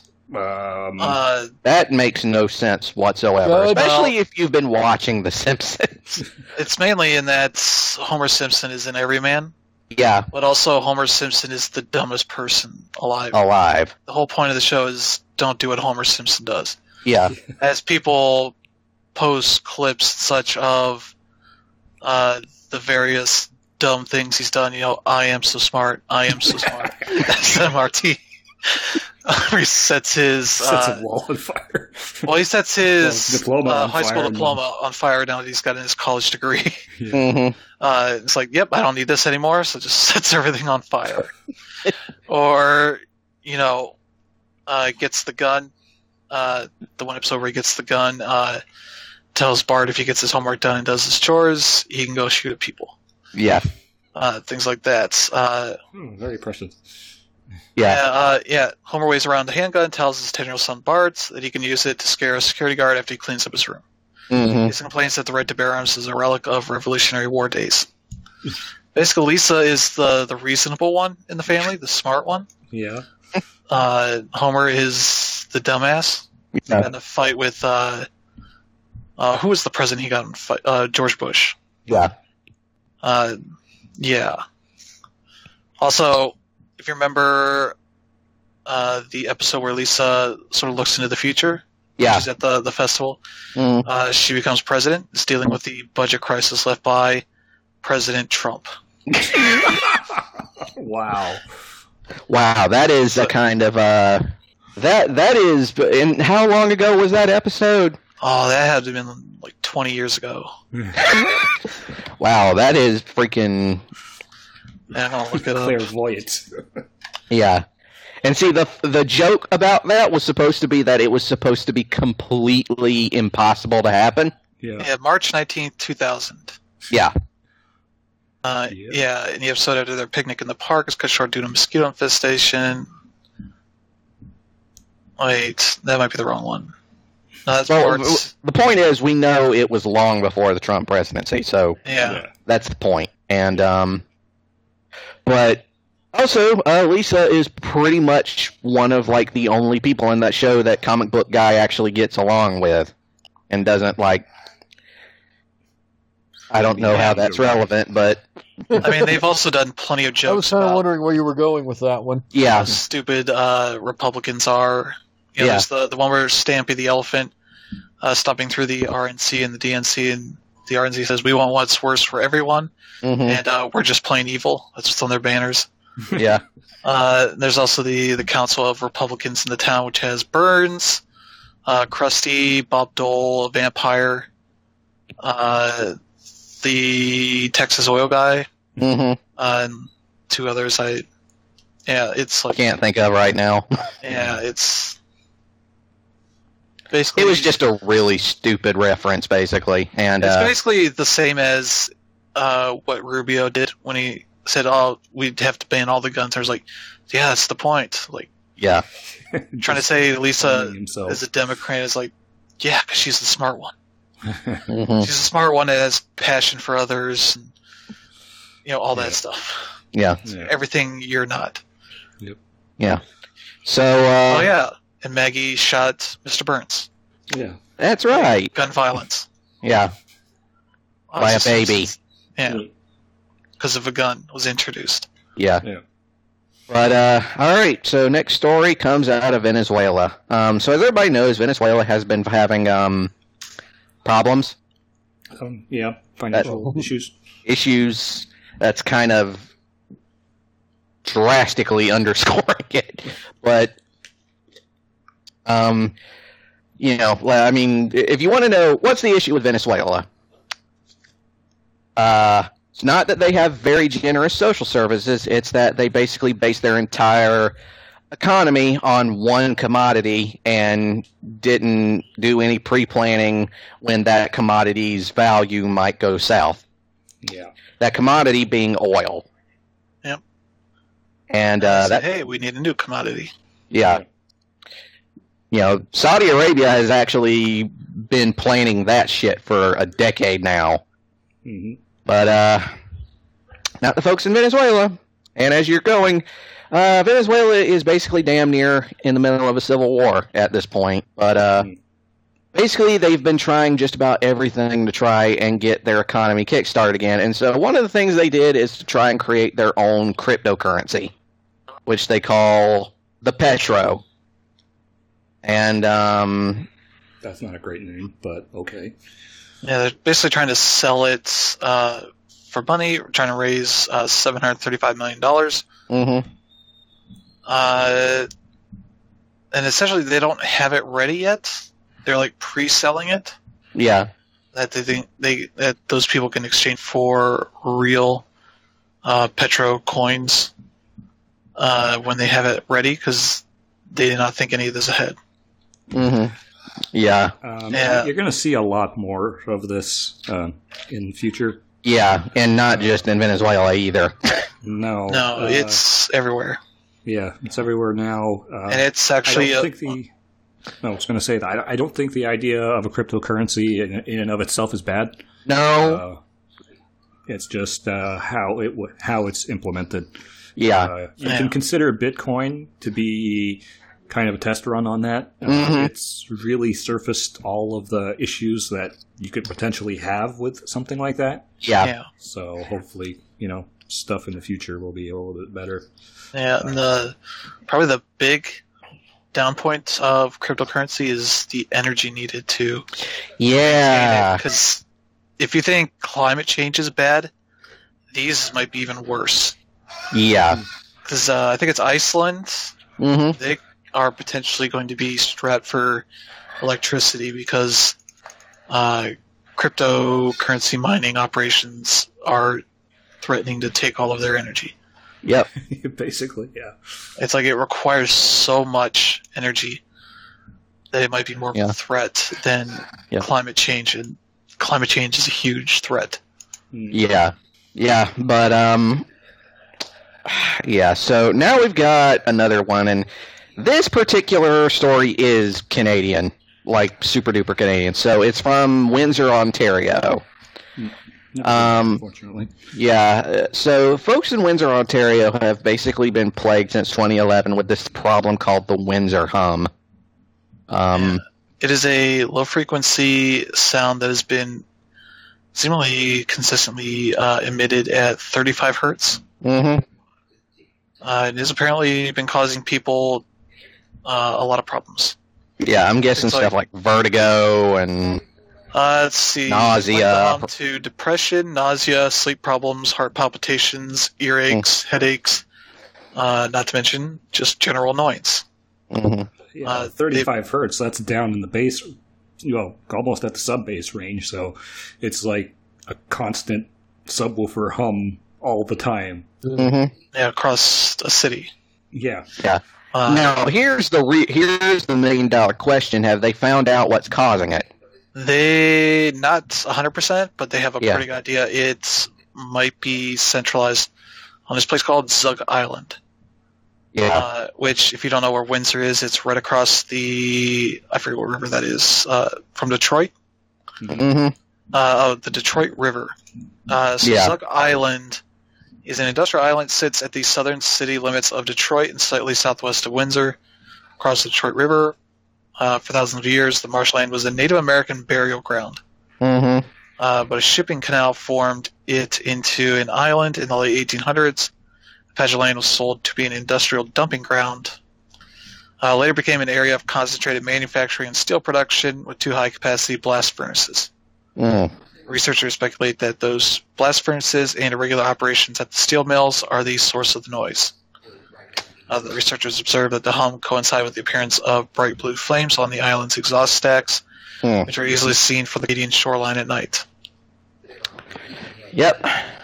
That makes no sense whatsoever, Good. especially if you've been watching The Simpsons. It's mainly in that Homer Simpson is an everyman, Yeah, but also Homer Simpson is the dumbest person alive. alive. The whole point of the show is don't do what Homer Simpson does. Yeah, As people post clips such of the various dumb things he's done, I am so smart, I am so smart. SMRT. He sets his Sets a wall on fire. well, he sets his Diploma on high school fire. diploma on fire now that he's gotten his college degree. hmm It's like, yep, I don't need this anymore, so just sets everything on fire. Or, gets the gun. The one episode where he gets the gun, tells Bart if he gets his homework done and does his chores, he can go shoot at people. yeah, Things like that. Very precious. yeah. Homer waves around the handgun, tells his 10-year-old son Bart that he can use it to scare a security guard after he cleans up his room. hmm He complains that the right to bear arms is a relic of Revolutionary War days. Basically, Lisa is the reasonable one in the family, the smart one. Yeah. Homer is the dumbass. Yeah. And the fight with who was the president he got in fight? George Bush. Yeah. Yeah. Also, if you remember the episode where Lisa sort of looks into the future, Yeah. she's at the festival. Mm. She becomes president, is dealing with the budget crisis left by President Trump. Wow. Wow, that is a kind of that is. And how long ago was that episode? Oh, that had to have been like 20 years ago. Wow, that is freaking I'm gonna look it up. Clairvoyant. yeah. And see, the joke about that was supposed to be that it was supposed to be completely impossible to happen. Yeah. Yeah, March 19th, 2000. Yeah. Yeah, in the episode after their picnic in the park is cut short due to mosquito infestation. Wait, that might be the wrong one. No, that's Well, Bart's. the point is, we know it was long before the Trump presidency, so Yeah. that's the point. And but also, Lisa is pretty much one of like the only people in that show that comic book guy actually gets along with, and doesn't like. I don't know how that's relevant, but I mean, they've also done plenty of I was jokes kind of about wondering where you were going with that one. yeah, how stupid Republicans are. Yeah. There's the one where Stampy the elephant stopping through the RNC and the DNC, and the RNC says, "We want what's worse for everyone," hmm and we're just plain evil. That's what's on their banners. yeah, There's also the Council of Republicans in the town, which has Burns, Krusty, Bob Dole, a vampire, the Texas oil guy, Mm-hmm. and 2 others. It's like Can't think of right now. yeah, it's basically It was just a really stupid reference, basically, and it's basically the same as what Rubio did when he said, "Oh, we'd have to ban all the guns." I was like, "Yeah, that's the point." Like yeah, trying to say Lisa himself. as a Democrat is like, yeah, because she's the smart one. Mhm. She's the smart one that has passion for others, and, all that stuff. yeah, Yeah. Everything you're not. yeah. So, Oh yeah, and Maggie shot Mr. Burns. Yeah. that's right. Gun violence. Yeah, by a baby. Yeah, because of a gun was introduced. Yeah. Yeah. But all right. So next story comes out of Venezuela. So as everybody knows, Venezuela has been having problems, Yeah. Financial issues. That's kind of drastically underscoring it. But I mean, if you want to know what's the issue with Venezuela, it's not that they have very generous social services. It's that they basically base their entire economy on one commodity and didn't do any pre-planning when that commodity's value might go south. Yeah. That commodity being oil. Yep. And Said, hey, we need a new commodity. yeah. Saudi Arabia has actually been planning that shit for a decade now. hmm But not the folks in Venezuela. And as you're going, Venezuela is basically damn near in the middle of a civil war at this point. But basically, they've been trying just about everything to try and get their economy kickstarted again. And so one of the things they did is to try and create their own cryptocurrency, which they call the Petro. And That's not a great name, but okay. Yeah, they're basically trying to sell it for money. We're trying to raise $735 million. mhm. And essentially, they don't have it ready yet. They're like pre-selling it. Yeah, That they think that those people can exchange for real Petro coins when they have it ready, because they did not think any of this ahead. mhm. Yeah, Yeah. You're going to see a lot more of this in the future. yeah, and not just in Venezuela either. No. No, it's everywhere, Yeah, it's everywhere now. and it's actually I was going to say that I don't think the idea of a cryptocurrency in and of itself is bad. No, It's just how it's implemented. yeah, You can consider Bitcoin to be kind of a test run on that. Mhm. It's really surfaced all of the issues that you could potentially have with something like that. yeah, So hopefully, stuff in the future will be a little bit better. Yeah, and probably the big down point of cryptocurrency is the energy needed to yeah, because if you think climate change is bad, these might be even worse. yeah. Because I think it's Iceland. Mhm. They are potentially going to be strapped for electricity because cryptocurrency mining operations are threatening to take all of their energy. Yep. Basically, yeah. It's like it requires so much energy that it might be more of Yeah. a threat than Yeah. climate change, and climate change is a huge threat. Yeah. Yeah. But yeah, so now we've got another one, and this particular story is Canadian, like super duper Canadian. So it's from Windsor, Ontario. Unfortunately. Yeah, so folks in Windsor, Ontario have basically been plagued since 2011 with this problem called the Windsor hum. It is a low-frequency sound that has been seemingly consistently emitted at 35 hertz. Mm-hmm. It has apparently been causing people a lot of problems. Yeah, I'm guessing It's stuff like vertigo and Let's see. Nausea. Went on to depression, nausea, sleep problems, heart palpitations, earaches, headaches, not to mention just general annoyance. mhm. Yeah, 35 hertz, that's down in the bass, almost at the sub bass range. So it's like a constant subwoofer hum all the time. Mm-hmm. Yeah, across a city. Yeah. Yeah. Now, here's the $1 million question. Have they found out what's causing it? They, not 100%, but they have a Yeah. pretty good idea. It might be centralized on this place called Zug Island. Yeah. Which, if you don't know where Windsor is, it's right across I forget what river that is, from Detroit. Mm-hmm. The Detroit River. Yeah. Zug Island is an industrial island, sits at the southern city limits of Detroit and slightly southwest of Windsor, across the Detroit River. For thousands of years, the marshland was a Native American burial ground. Mm-hmm. But a shipping canal formed it into an island in the late 1800s. The patch of land was sold to be an industrial dumping ground. Later became an area of concentrated manufacturing and steel production with 2 high-capacity blast furnaces. Mm. Researchers speculate that those blast furnaces and irregular operations at the steel mills are the source of the noise. The researchers observed that the hum coincided with the appearance of bright blue flames on the island's exhaust stacks, which are easily seen from the Canadian shoreline at night. Yep.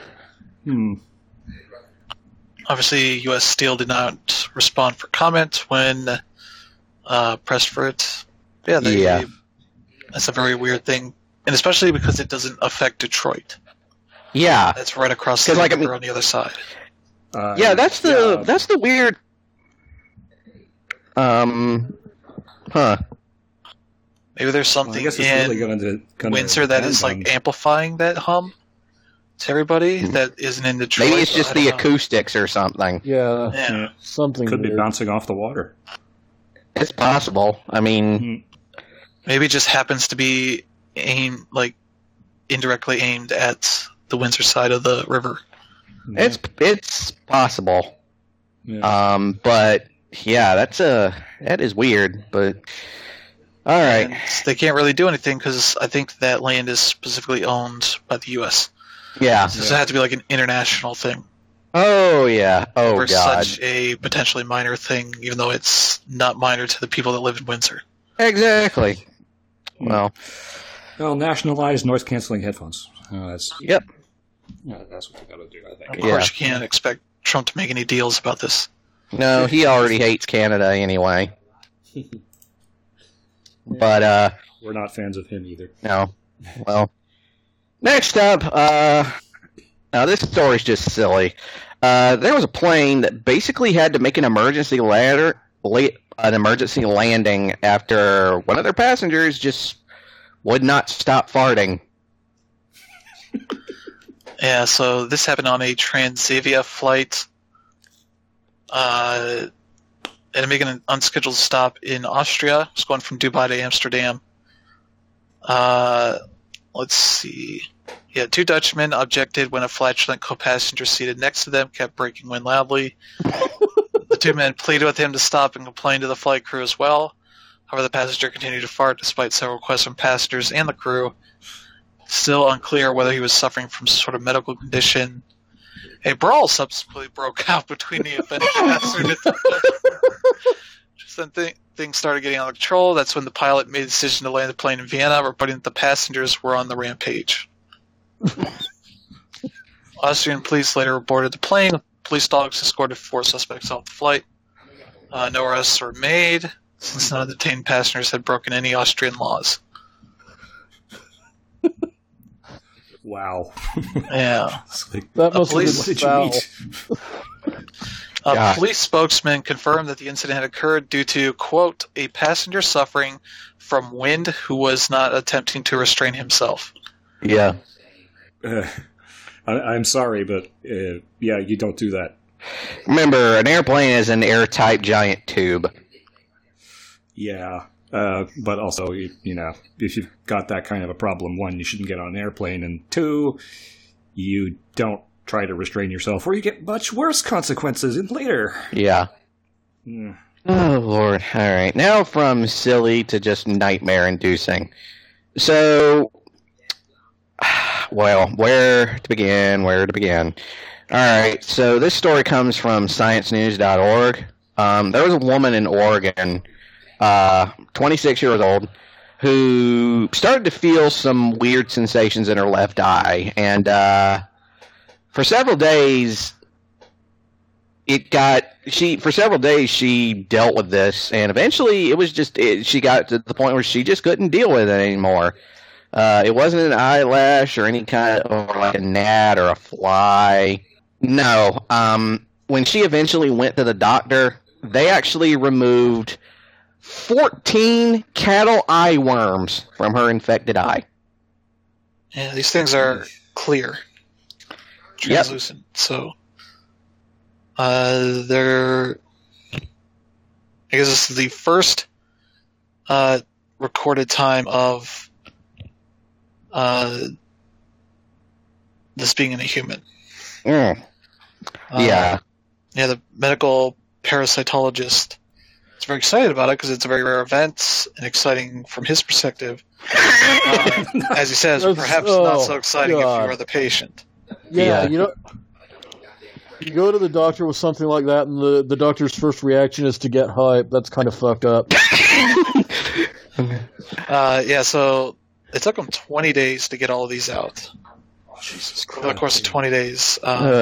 Obviously, U.S. Steel did not respond for comment when pressed for it. Yeah. That's a very weird thing, and especially because it doesn't affect Detroit. Yeah. That's right across the river on the other side. That's the weird. Maybe there's something in really gonna Windsor that is like amplifying that hum to everybody that isn't in Detroit. Maybe it's just the acoustics or something. Yeah. Something could be weird. bouncing off the water. It's possible. I mean, maybe it just happens to be indirectly aimed at the Windsor side of the river. it's possible. Yeah. But yeah, that is weird. But all right, And they can't really do anything because I think that land is specifically owned by the U.S. yeah. So it has to be like an international thing. Oh yeah. Oh Or god. such a potentially minor thing, even though it's not minor to the people that live in Windsor. Exactly. Well. Nationalized noise-canceling headphones. Yep. That's what they got to do, I Of think. course, you can't expect Trump to make any deals about this. No, he already hates Canada anyway. But We're not fans of him either. no. Well, next up, now this story's just silly. There was a plane that basically had to make an emergency landing after one of their passengers just would not stop farting. Yeah, so this happened on a Transavia flight. And making an unscheduled stop in Austria. It's going from Dubai to Amsterdam. Let's see. Yeah, 2 Dutchmen objected when a flatulent co-passenger seated next to them kept breaking wind loudly. The 2 men pleaded with him to stop and complained to the flight crew as well. However, the passenger continued to fart despite several requests from passengers and the crew. Still unclear whether he was suffering from some sort of medical condition. A brawl subsequently broke out between the offending passenger and the Just then things started getting out of control. That's when the pilot made the decision to land the plane in Vienna, reporting that the passengers were on the rampage. Austrian police later boarded the plane. Police dogs escorted 4 suspects off the flight. No arrests were made, since none of the detained passengers had broken any Austrian laws. Wow. Yeah. It's like, That must have police- what been did you foul. eat? A Yeah. police spokesman confirmed that the incident had occurred due to, quote, a passenger suffering from wind who was not attempting to restrain himself. Yeah. I'm sorry, but yeah, you don't do that. Remember, an airplane is an airtight giant tube. Yeah. But also, you know, if you've got that kind of a problem, 1, you shouldn't get on an airplane, and 2, you don't try to restrain yourself, or you get much worse consequences in later. Yeah. Mm. Oh, Lord. All right. Now from silly to just nightmare-inducing. So, well, where to begin? All right. So this story comes from sciencenews.org. There was a woman in Oregon, 26 years old, who started to feel some weird sensations in her left eye, and for several days she dealt with this, and eventually she got to the point where she just couldn't deal with it anymore. It wasn't an eyelash or any kind of, or like a gnat or a fly. No. When she eventually went to the doctor, they actually removed 14 cattle eye worms from her infected eye. Yeah, these things are clear, translucent. Yep. So, I guess this is the first recorded time of this being in a human. Yeah. Yeah, the medical parasitologist is very excited about it because it's a very rare event and exciting from his perspective. As he says, perhaps not so exciting if you are the patient. Yeah, you go to the doctor with something like that, and the doctor's first reaction is to get hype. That's kind of fucked up. So it took them 20 days to get all of these out. Jesus Christ. Over the course of 20 days.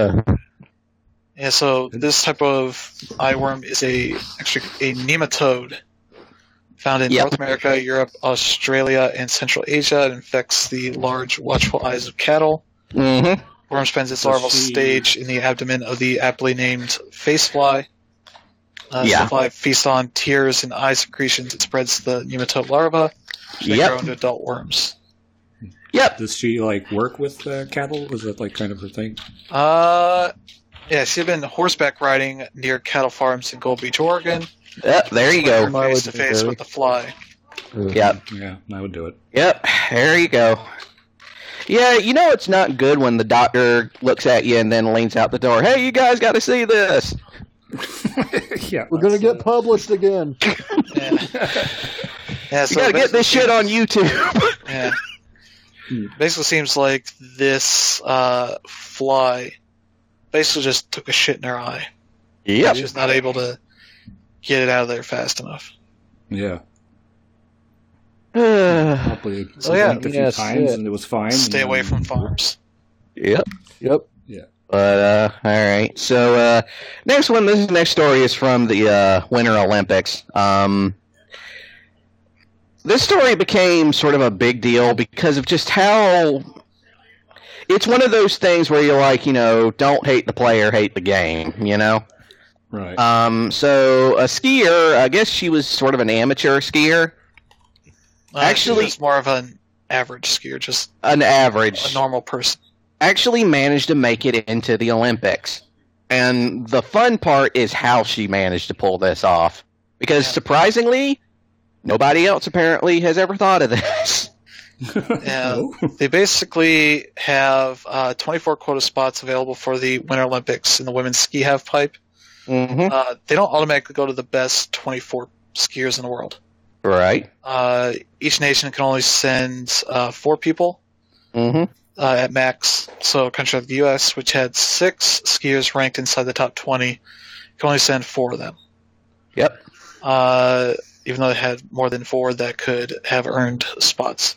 So this type of eyeworm is actually a nematode found in North America, Europe, Australia, and Central Asia. It infects the large, watchful eyes of cattle. Mm-hmm. Worm spends its larval stage in the abdomen of the aptly named facefly. The fly feasts on tears and eye secretions. It spreads the nematode larva. They grow into adult worms. Yep. Does she work with cattle? Was that kind of her thing? She had been horseback riding near cattle farms in Gold Beach, Oregon. Yep, there you go. Face to face with the fly. Yep. Yeah, I would do it. Yep, there you go. Yeah, it's not good when the doctor looks at you and then leans out the door. Hey, you guys got to see this. We're going to get published again. So you got to get this shit on YouTube. Basically seems like this fly basically just took a shit in her eye. Yep. She's not able to get it out of there fast enough. Yeah. Probably blinked a few times and it was fine. Stay away from farms. Yep. Yeah. But, alright. So, next story is from the Winter Olympics. This story became sort of a big deal because of just how... It's one of those things where you're like, don't hate the player, hate the game, Right. So, a skier, I guess she was sort of an amateur skier. Actually, it's more of an average skier, just an average, a normal person. Actually managed to make it into the Olympics. And the fun part is how she managed to pull this off. Because surprisingly, nobody else apparently has ever thought of this. They basically have 24 quota spots available for the Winter Olympics in the women's ski halfpipe. Mm-hmm. They don't automatically go to the best 24 skiers in the world. Right. Each nation can only send 4 people at max. So a country like the U.S., which had 6 skiers ranked inside the top 20, can only send 4 of them. Yep. Even though they had more than 4 that could have earned spots.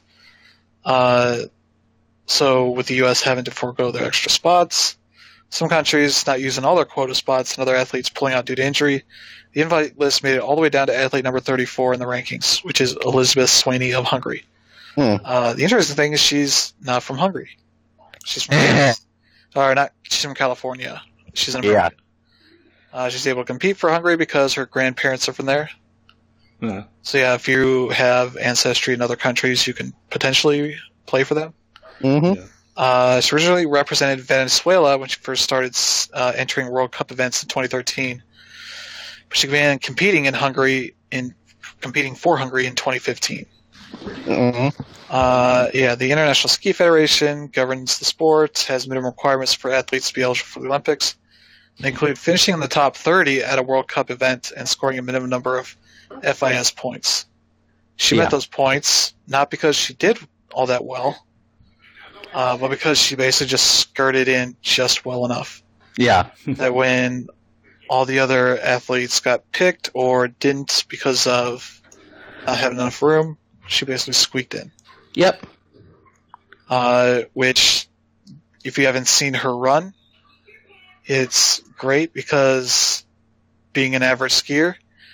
So with the U.S. having to forego their extra spots, some countries not using all their quota spots, and other athletes pulling out due to injury, the invite list made it all the way down to athlete number 34 in the rankings, which is Elizabeth Swaney of Hungary. The interesting thing is she's not from Hungary. She's from she's from California. She's an American. She's able to compete for Hungary because her grandparents are from there. Yeah. So if you have ancestry in other countries, you can potentially play for them. Mm-hmm. She originally represented Venezuela when she first started entering World Cup events in 2013. But she began competing for Hungary in 2015. Mm-hmm. The International Ski Federation governs the sport, has minimum requirements for athletes to be eligible for the Olympics. They include finishing in the top 30 at a World Cup event and scoring a minimum number of FIS points. She met those points not because she did all that well, but because she basically just skirted in just well enough. Yeah. That when all the other athletes got picked or didn't because of not having enough room, she basically squeaked in. Yep. Which, if you haven't seen her run, it's great because being an average skier,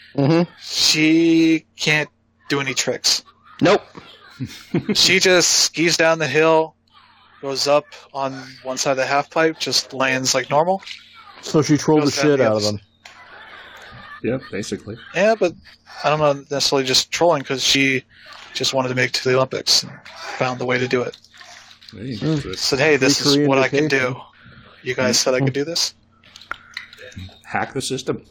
she can't do any tricks. Nope. She just skis down the hill, goes up on one side of the half pipe, just lands like normal. So she trolled the Goes down shit the out other of them. Yeah, basically. Yeah, but I don't know necessarily just trolling because she just wanted to make it to the Olympics and found the way to do it. Hey, Said, hey, this is Korean what I can vacation. do. You guys said I could do this? hack the system.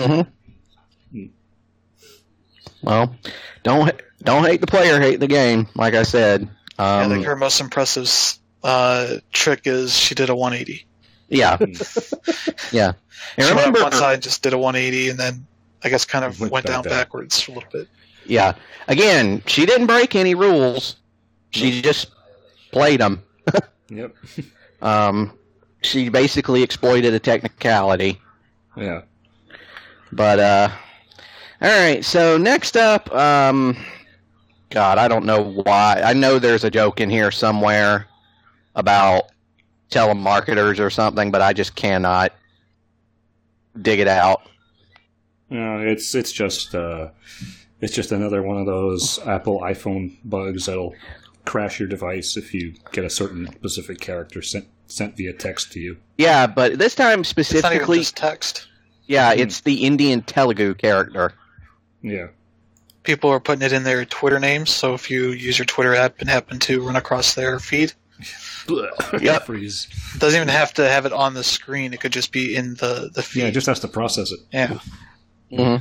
Well, don't hate the player, hate the game. Like I said. I think her most impressive trick is she did a 180. Yeah. Yeah. And She went remember, up one side, just did a 180, and then I guess kind of Went went down back down. backwards for a little bit. yeah. Again, she didn't break any rules. She just played them. Yep. She basically exploited a technicality. Yeah. But, all right, so next up, God, I don't know why. I know there's a joke in here somewhere about telemarketers or something, but I just cannot dig it out. No, it's just another one of those Apple iPhone bugs that'll crash your device if you get a certain specific character sent via text to you. Yeah, but this time It's not even specifically, just text. yeah, it's the Indian Telugu character. Yeah. People are putting it in their Twitter names, so if you use your Twitter app and happen to run across their feed, Yep. Freeze. it doesn't even have to have it on the screen. It could just be in the feed. Yeah, it just has to process it. Yeah. Mm-hmm.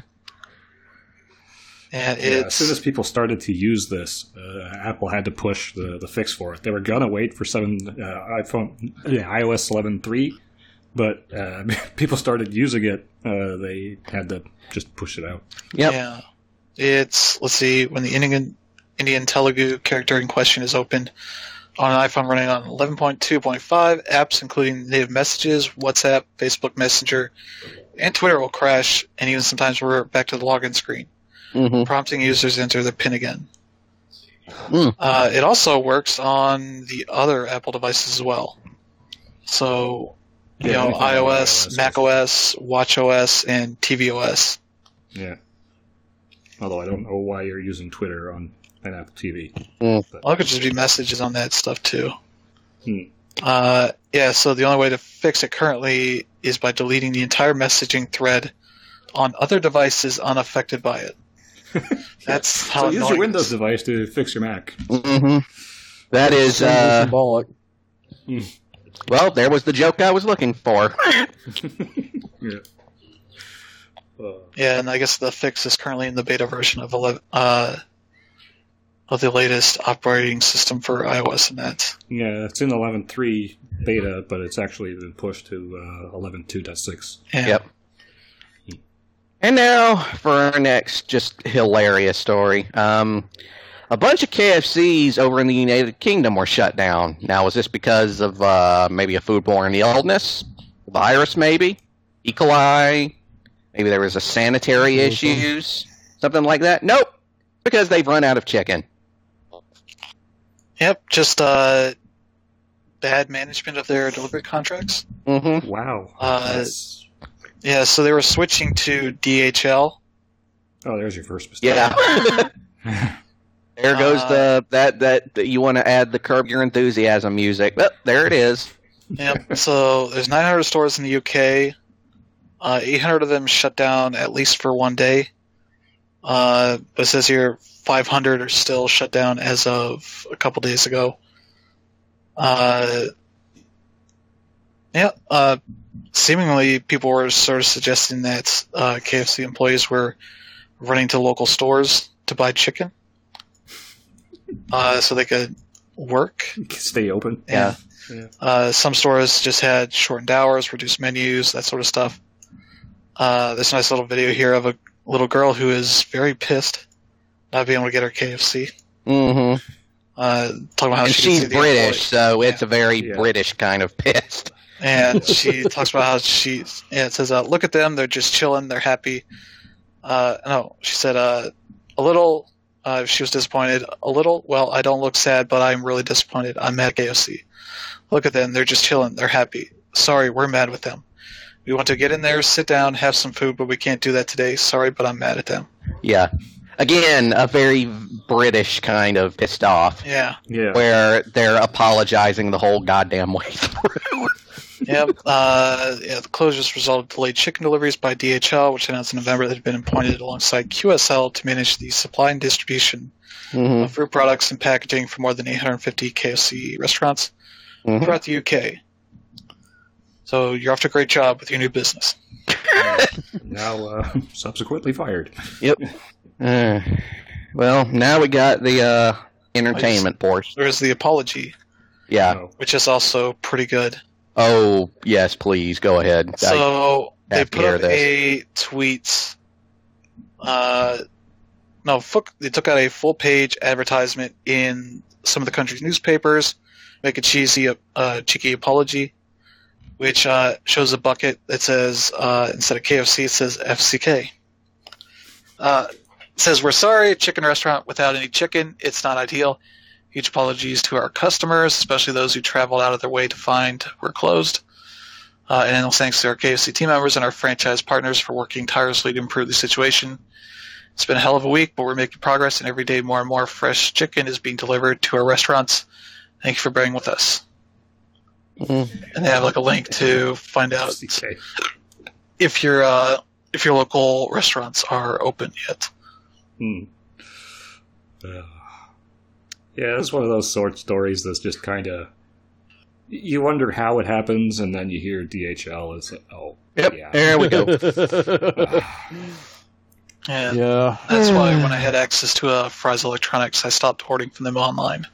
And Yeah, as it's soon as people started to use this, Apple had to push the fix for it. They were gonna wait for iOS 11.3, but people started using it. They had to just push it out. Yep. yeah. It's let's see when the Indian Telugu character in question is opened on an iPhone running on 11.2.5, apps including native messages, WhatsApp, Facebook Messenger, and Twitter will crash, and even sometimes we're back to the login screen, prompting users to enter the PIN again. It also works on the other Apple devices as well. So, Yeah, anything on iOS, iOS. macOS, watchOS, and tvOS. Yeah. Although I don't know why you're using Twitter on an Apple TV. Well, it could just be messages on that stuff too. Hmm. So the only way to fix it currently is by deleting the entire messaging thread on other devices unaffected by it. That's how So use your annoying it Windows is. device to fix your Mac. That is, Symbolic. well, there was the joke I was looking for. Yeah. Yeah, and I guess the fix is currently in the beta version of the latest operating system for iOS and that. Yeah, it's in 11.3 beta, but it's actually been pushed to 11.2.6. Yeah. Yep. And now for our next just hilarious story. A bunch of KFCs over in the United Kingdom were shut down. Now, was this because of maybe a foodborne illness? Virus, maybe? E. coli? Maybe there was a sanitary issues? Something like that? Nope. Because they've run out of chicken. Yep, just bad management of their delivery contracts. Mm-hmm. Wow. Yeah, so they were switching to DHL. Oh, there's your first mistake. Yeah. There goes that you want to add the Curb Your Enthusiasm music. Oh, there it is. Yep. So there's 900 stores in the UK. 800 of them shut down at least for one day. But it says here 500 are still shut down as of a couple days ago. Seemingly people were sort of suggesting that KFC employees were running to local stores to buy chicken so they could work. Stay open. Yeah. Some stores just had shortened hours, reduced menus, that sort of stuff. There's a nice little video here of a little girl who is very pissed not being able to get her KFC. Mm-hmm. Talking about how And she can she's see the British, employee. so it's a very Yeah. British kind of pissed. And she talks about how it says, look at them, they're just chilling, they're happy. No, she said, a little She was disappointed a little. Well, I don't look sad, but I'm really disappointed. I'm mad at KFC. Look at them. They're just chilling. They're happy. Sorry, we're mad with them. We want to get in there, sit down, have some food, but we can't do that today. Sorry, but I'm mad at them. Yeah. Again, a very British kind of pissed off. Yeah. Yeah. Where they're apologizing the whole goddamn way through. Yep. The closures resulted in delayed chicken deliveries by DHL, which announced in November that had been appointed alongside QSL to manage the supply and distribution of food products and packaging for more than 850 KFC restaurants throughout the UK. So you're off to a great job with your new business. Now, subsequently fired. Yep. Well, now we got the entertainment portion. There's the apology, Yeah. which is also pretty good. Oh, yes, please, go ahead. So they have to put hear up this. a tweet. They took out a full-page advertisement in some of the country's newspapers, make a cheeky apology, which shows a bucket that says, instead of KFC, it says FCK. It says, "We're sorry, chicken restaurant without any chicken. It's not ideal. Huge apologies to our customers, especially those who traveled out of their way to find we're closed. And thanks to our KFC team members and our franchise partners for working tirelessly to improve the situation. It's been a hell of a week, but we're making progress, and every day more and more fresh chicken is being delivered to our restaurants. Thank you for bearing with us." And they have like a link to find out Okay. if your local restaurants are open yet. Yeah, it's one of those sort stories that's just kind of... You wonder how it happens, and then you hear DHL. It's like, oh, Yep, yeah. there we go. And Yeah. that's why when I had access to Fry's Electronics, I stopped ordering from them online.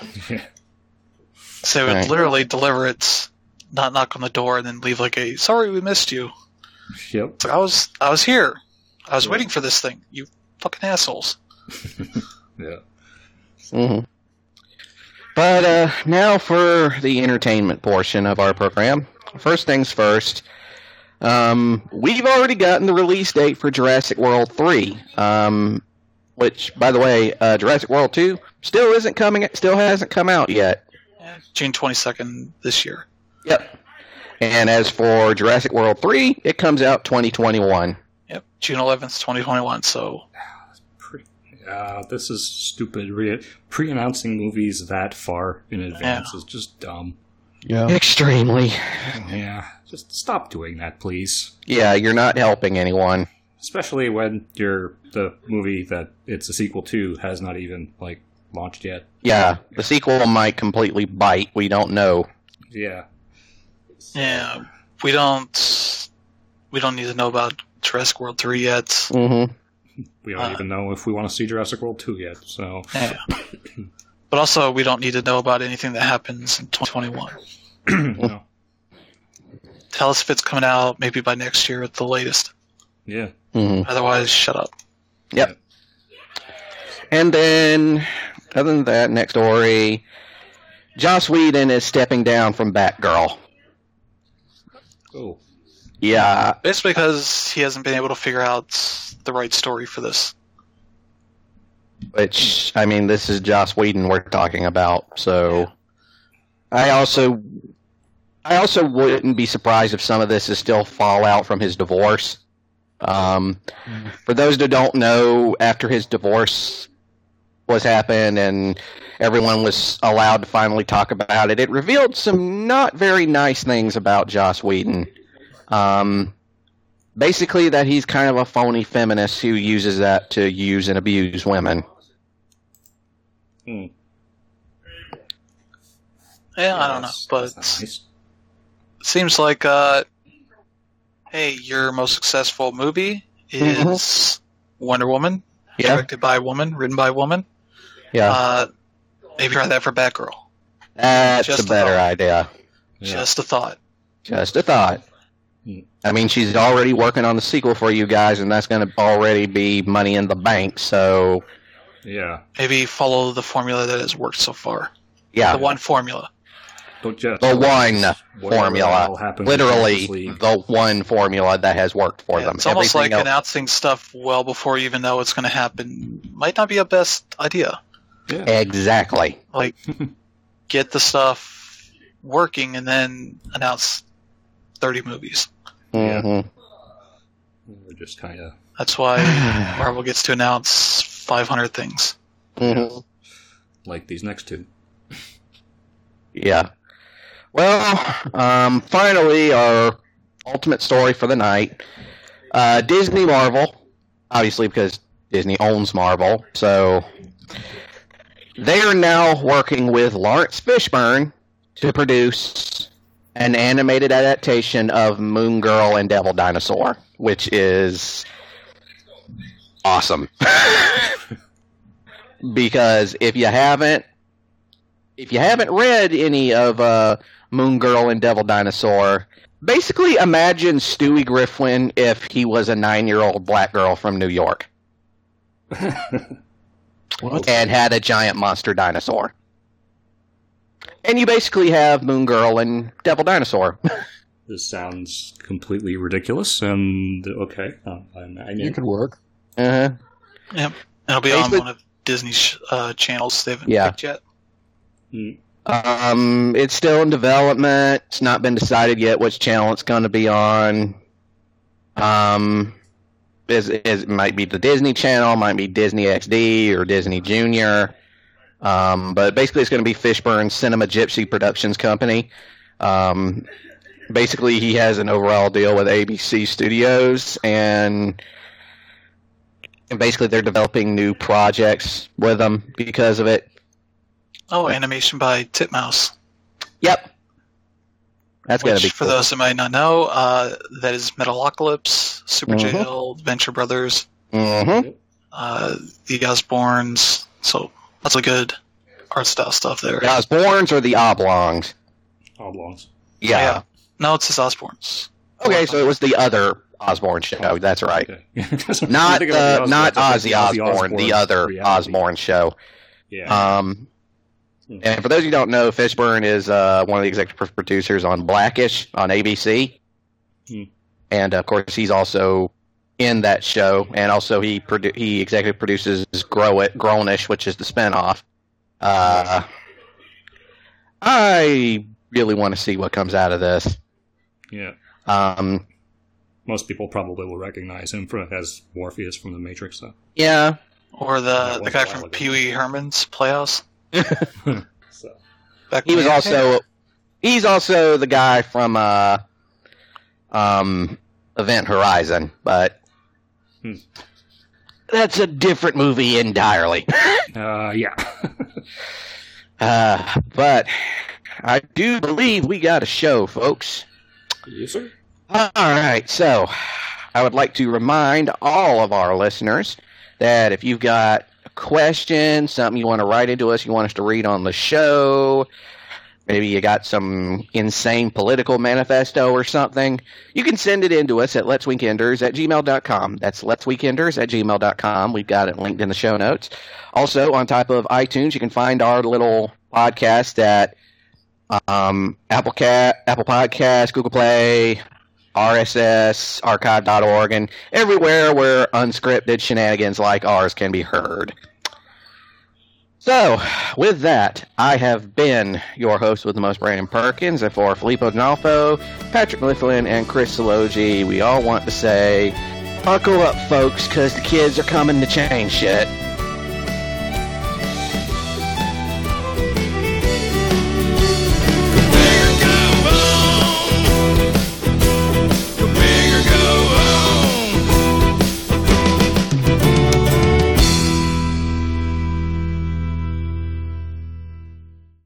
So they would Right. literally deliver it, not knock on the door, and then leave like a "sorry we missed you." Yep. It's like, I was here. I was waiting for this thing. You fucking assholes. Yeah. But now for the entertainment portion of our program. First things first. We've already gotten the release date for Jurassic World 3, which, by the way, Jurassic World 2 still hasn't come out yet. June 22nd this year. Yep. And as for Jurassic World 3, it comes out 2021. Yep, June 11th, 2021. So This is stupid. Pre-announcing movies that far in advance is just dumb. Yeah. Extremely. Yeah, just stop doing that, please. Yeah, you're not helping anyone. Especially when the movie that it's a sequel to has not even launched yet. Yeah, the sequel might completely bite. We don't know. Yeah. yeah, we don't need to know about Jurassic World 3 yet. Mm-hmm. We don't even know if we want to see Jurassic World 2 yet, so... Yeah. But also, we don't need to know about anything that happens in 2021. No. Tell us if it's coming out maybe by next year at the latest. Yeah. Mm-hmm. Otherwise, shut up. Yep. And then, other than that, next story, Joss Whedon is stepping down from Batgirl. Oh. Yeah. It's because he hasn't been able to figure out the right story for this. Which, I mean, this is Joss Whedon we're talking about, so... I also wouldn't be surprised if some of this is still fallout from his divorce. For those that don't know, after his divorce was happened and everyone was allowed to finally talk about it, it revealed some not very nice things about Joss Whedon. Basically that he's kind of a phony feminist who uses that to use and abuse women. Yeah, I don't know, but That's nice. it seems like, hey, your most successful movie is Wonder Woman, Yeah. directed by a woman, written by a woman. Yeah. Maybe try that for Batgirl. That's just a a better thought. idea. Yeah. Just a thought. Just a thought. Hmm. I mean, she's already working on the sequel for you guys, and that's going to already be money in the bank, so... Yeah. Maybe follow the formula that has worked so far. Yeah. The one formula. just the one whatever formula, the hell happened with literally Justice League. the one formula that has worked for them. It's almost like Everything else- announcing stuff well before you even know it's going to happen might not be a best idea. Yeah. Exactly. Like, get the stuff working and then announce 30 movies. Mhm. We're just kind of That's why Marvel gets to announce 500 things. Mhm. like these next two. Yeah. Well, finally, our ultimate story for the night. Disney Marvel, obviously because Disney owns Marvel, so they are now working with Lawrence Fishburne to produce an animated adaptation of Moon Girl and Devil Dinosaur, which is awesome. Because if you haven't read any of Moon Girl and Devil Dinosaur, basically imagine Stewie Griffin if he was a 9-year-old black girl from New York What? and had a giant monster dinosaur. And you basically have Moon Girl and Devil Dinosaur. This sounds completely ridiculous, and okay, I'm You could work. Uh-huh. Yep. It'll be on Basically- one of Disney's channels they haven't Yeah. picked yet. It's still in development. It's not been decided yet which channel it's going to be on. It might be the Disney Channel, might be Disney XD or Disney Junior. But basically, it's going to be Fishburne's Cinema Gypsy Productions Company. Basically, he has an overall deal with ABC Studios, and basically they're developing new projects with them because of it. Oh, animation by Titmouse. Yep. That's going to be Which, for cool. those that might not know, that is Metalocalypse, Super Mhm. Jail, Venture Brothers, Mm-hmm. the Osbournes. So lots of good art style stuff there. The Osbournes or the Oblongs? oblongs. Yeah. Yeah. No, it's his Osbournes. Okay, so it was the other Osborne show. That's right. Okay. Not Think about the not Osbournes, Ozzy I think Osbourne, the other reality. Osborne show. Yeah. And for those who don't know, Fishburne is one of the executive producers on Blackish on ABC, and of course he's also in that show. And also he executive produces Grownish, which is the spinoff. I really want to see what comes out of this. Yeah. Um, Most people probably will recognize him as Morpheus from The Matrix, though. yeah. Or That the was guy a while from ago. Pee Wee Herman's Playhouse. So, Back He when was had also hair. he's also the guy from Event Horizon, but that's a different movie entirely. yeah. But I do believe we got a show, folks. Yes, sir. All right, so I would like to remind all of our listeners that if you've got a question, something you want to write into us, you want us to read on the show, maybe you got some insane political manifesto or something, you can send it in to us at letsweekenders@gmail.com. That's letsweekenders@gmail.com. We've got it linked in the show notes. Also, on top of iTunes, you can find our little podcast at Apple Podcasts, Google Play, RSS, archive.org, and everywhere where unscripted shenanigans like ours can be heard. So, with that, I have been your host with the most, Brandon Perkins, and for Filippo D'Onofrio, Patrick Mifflin, and Chris Salogi, we all want to say, buckle up, folks, because the kids are coming to change shit.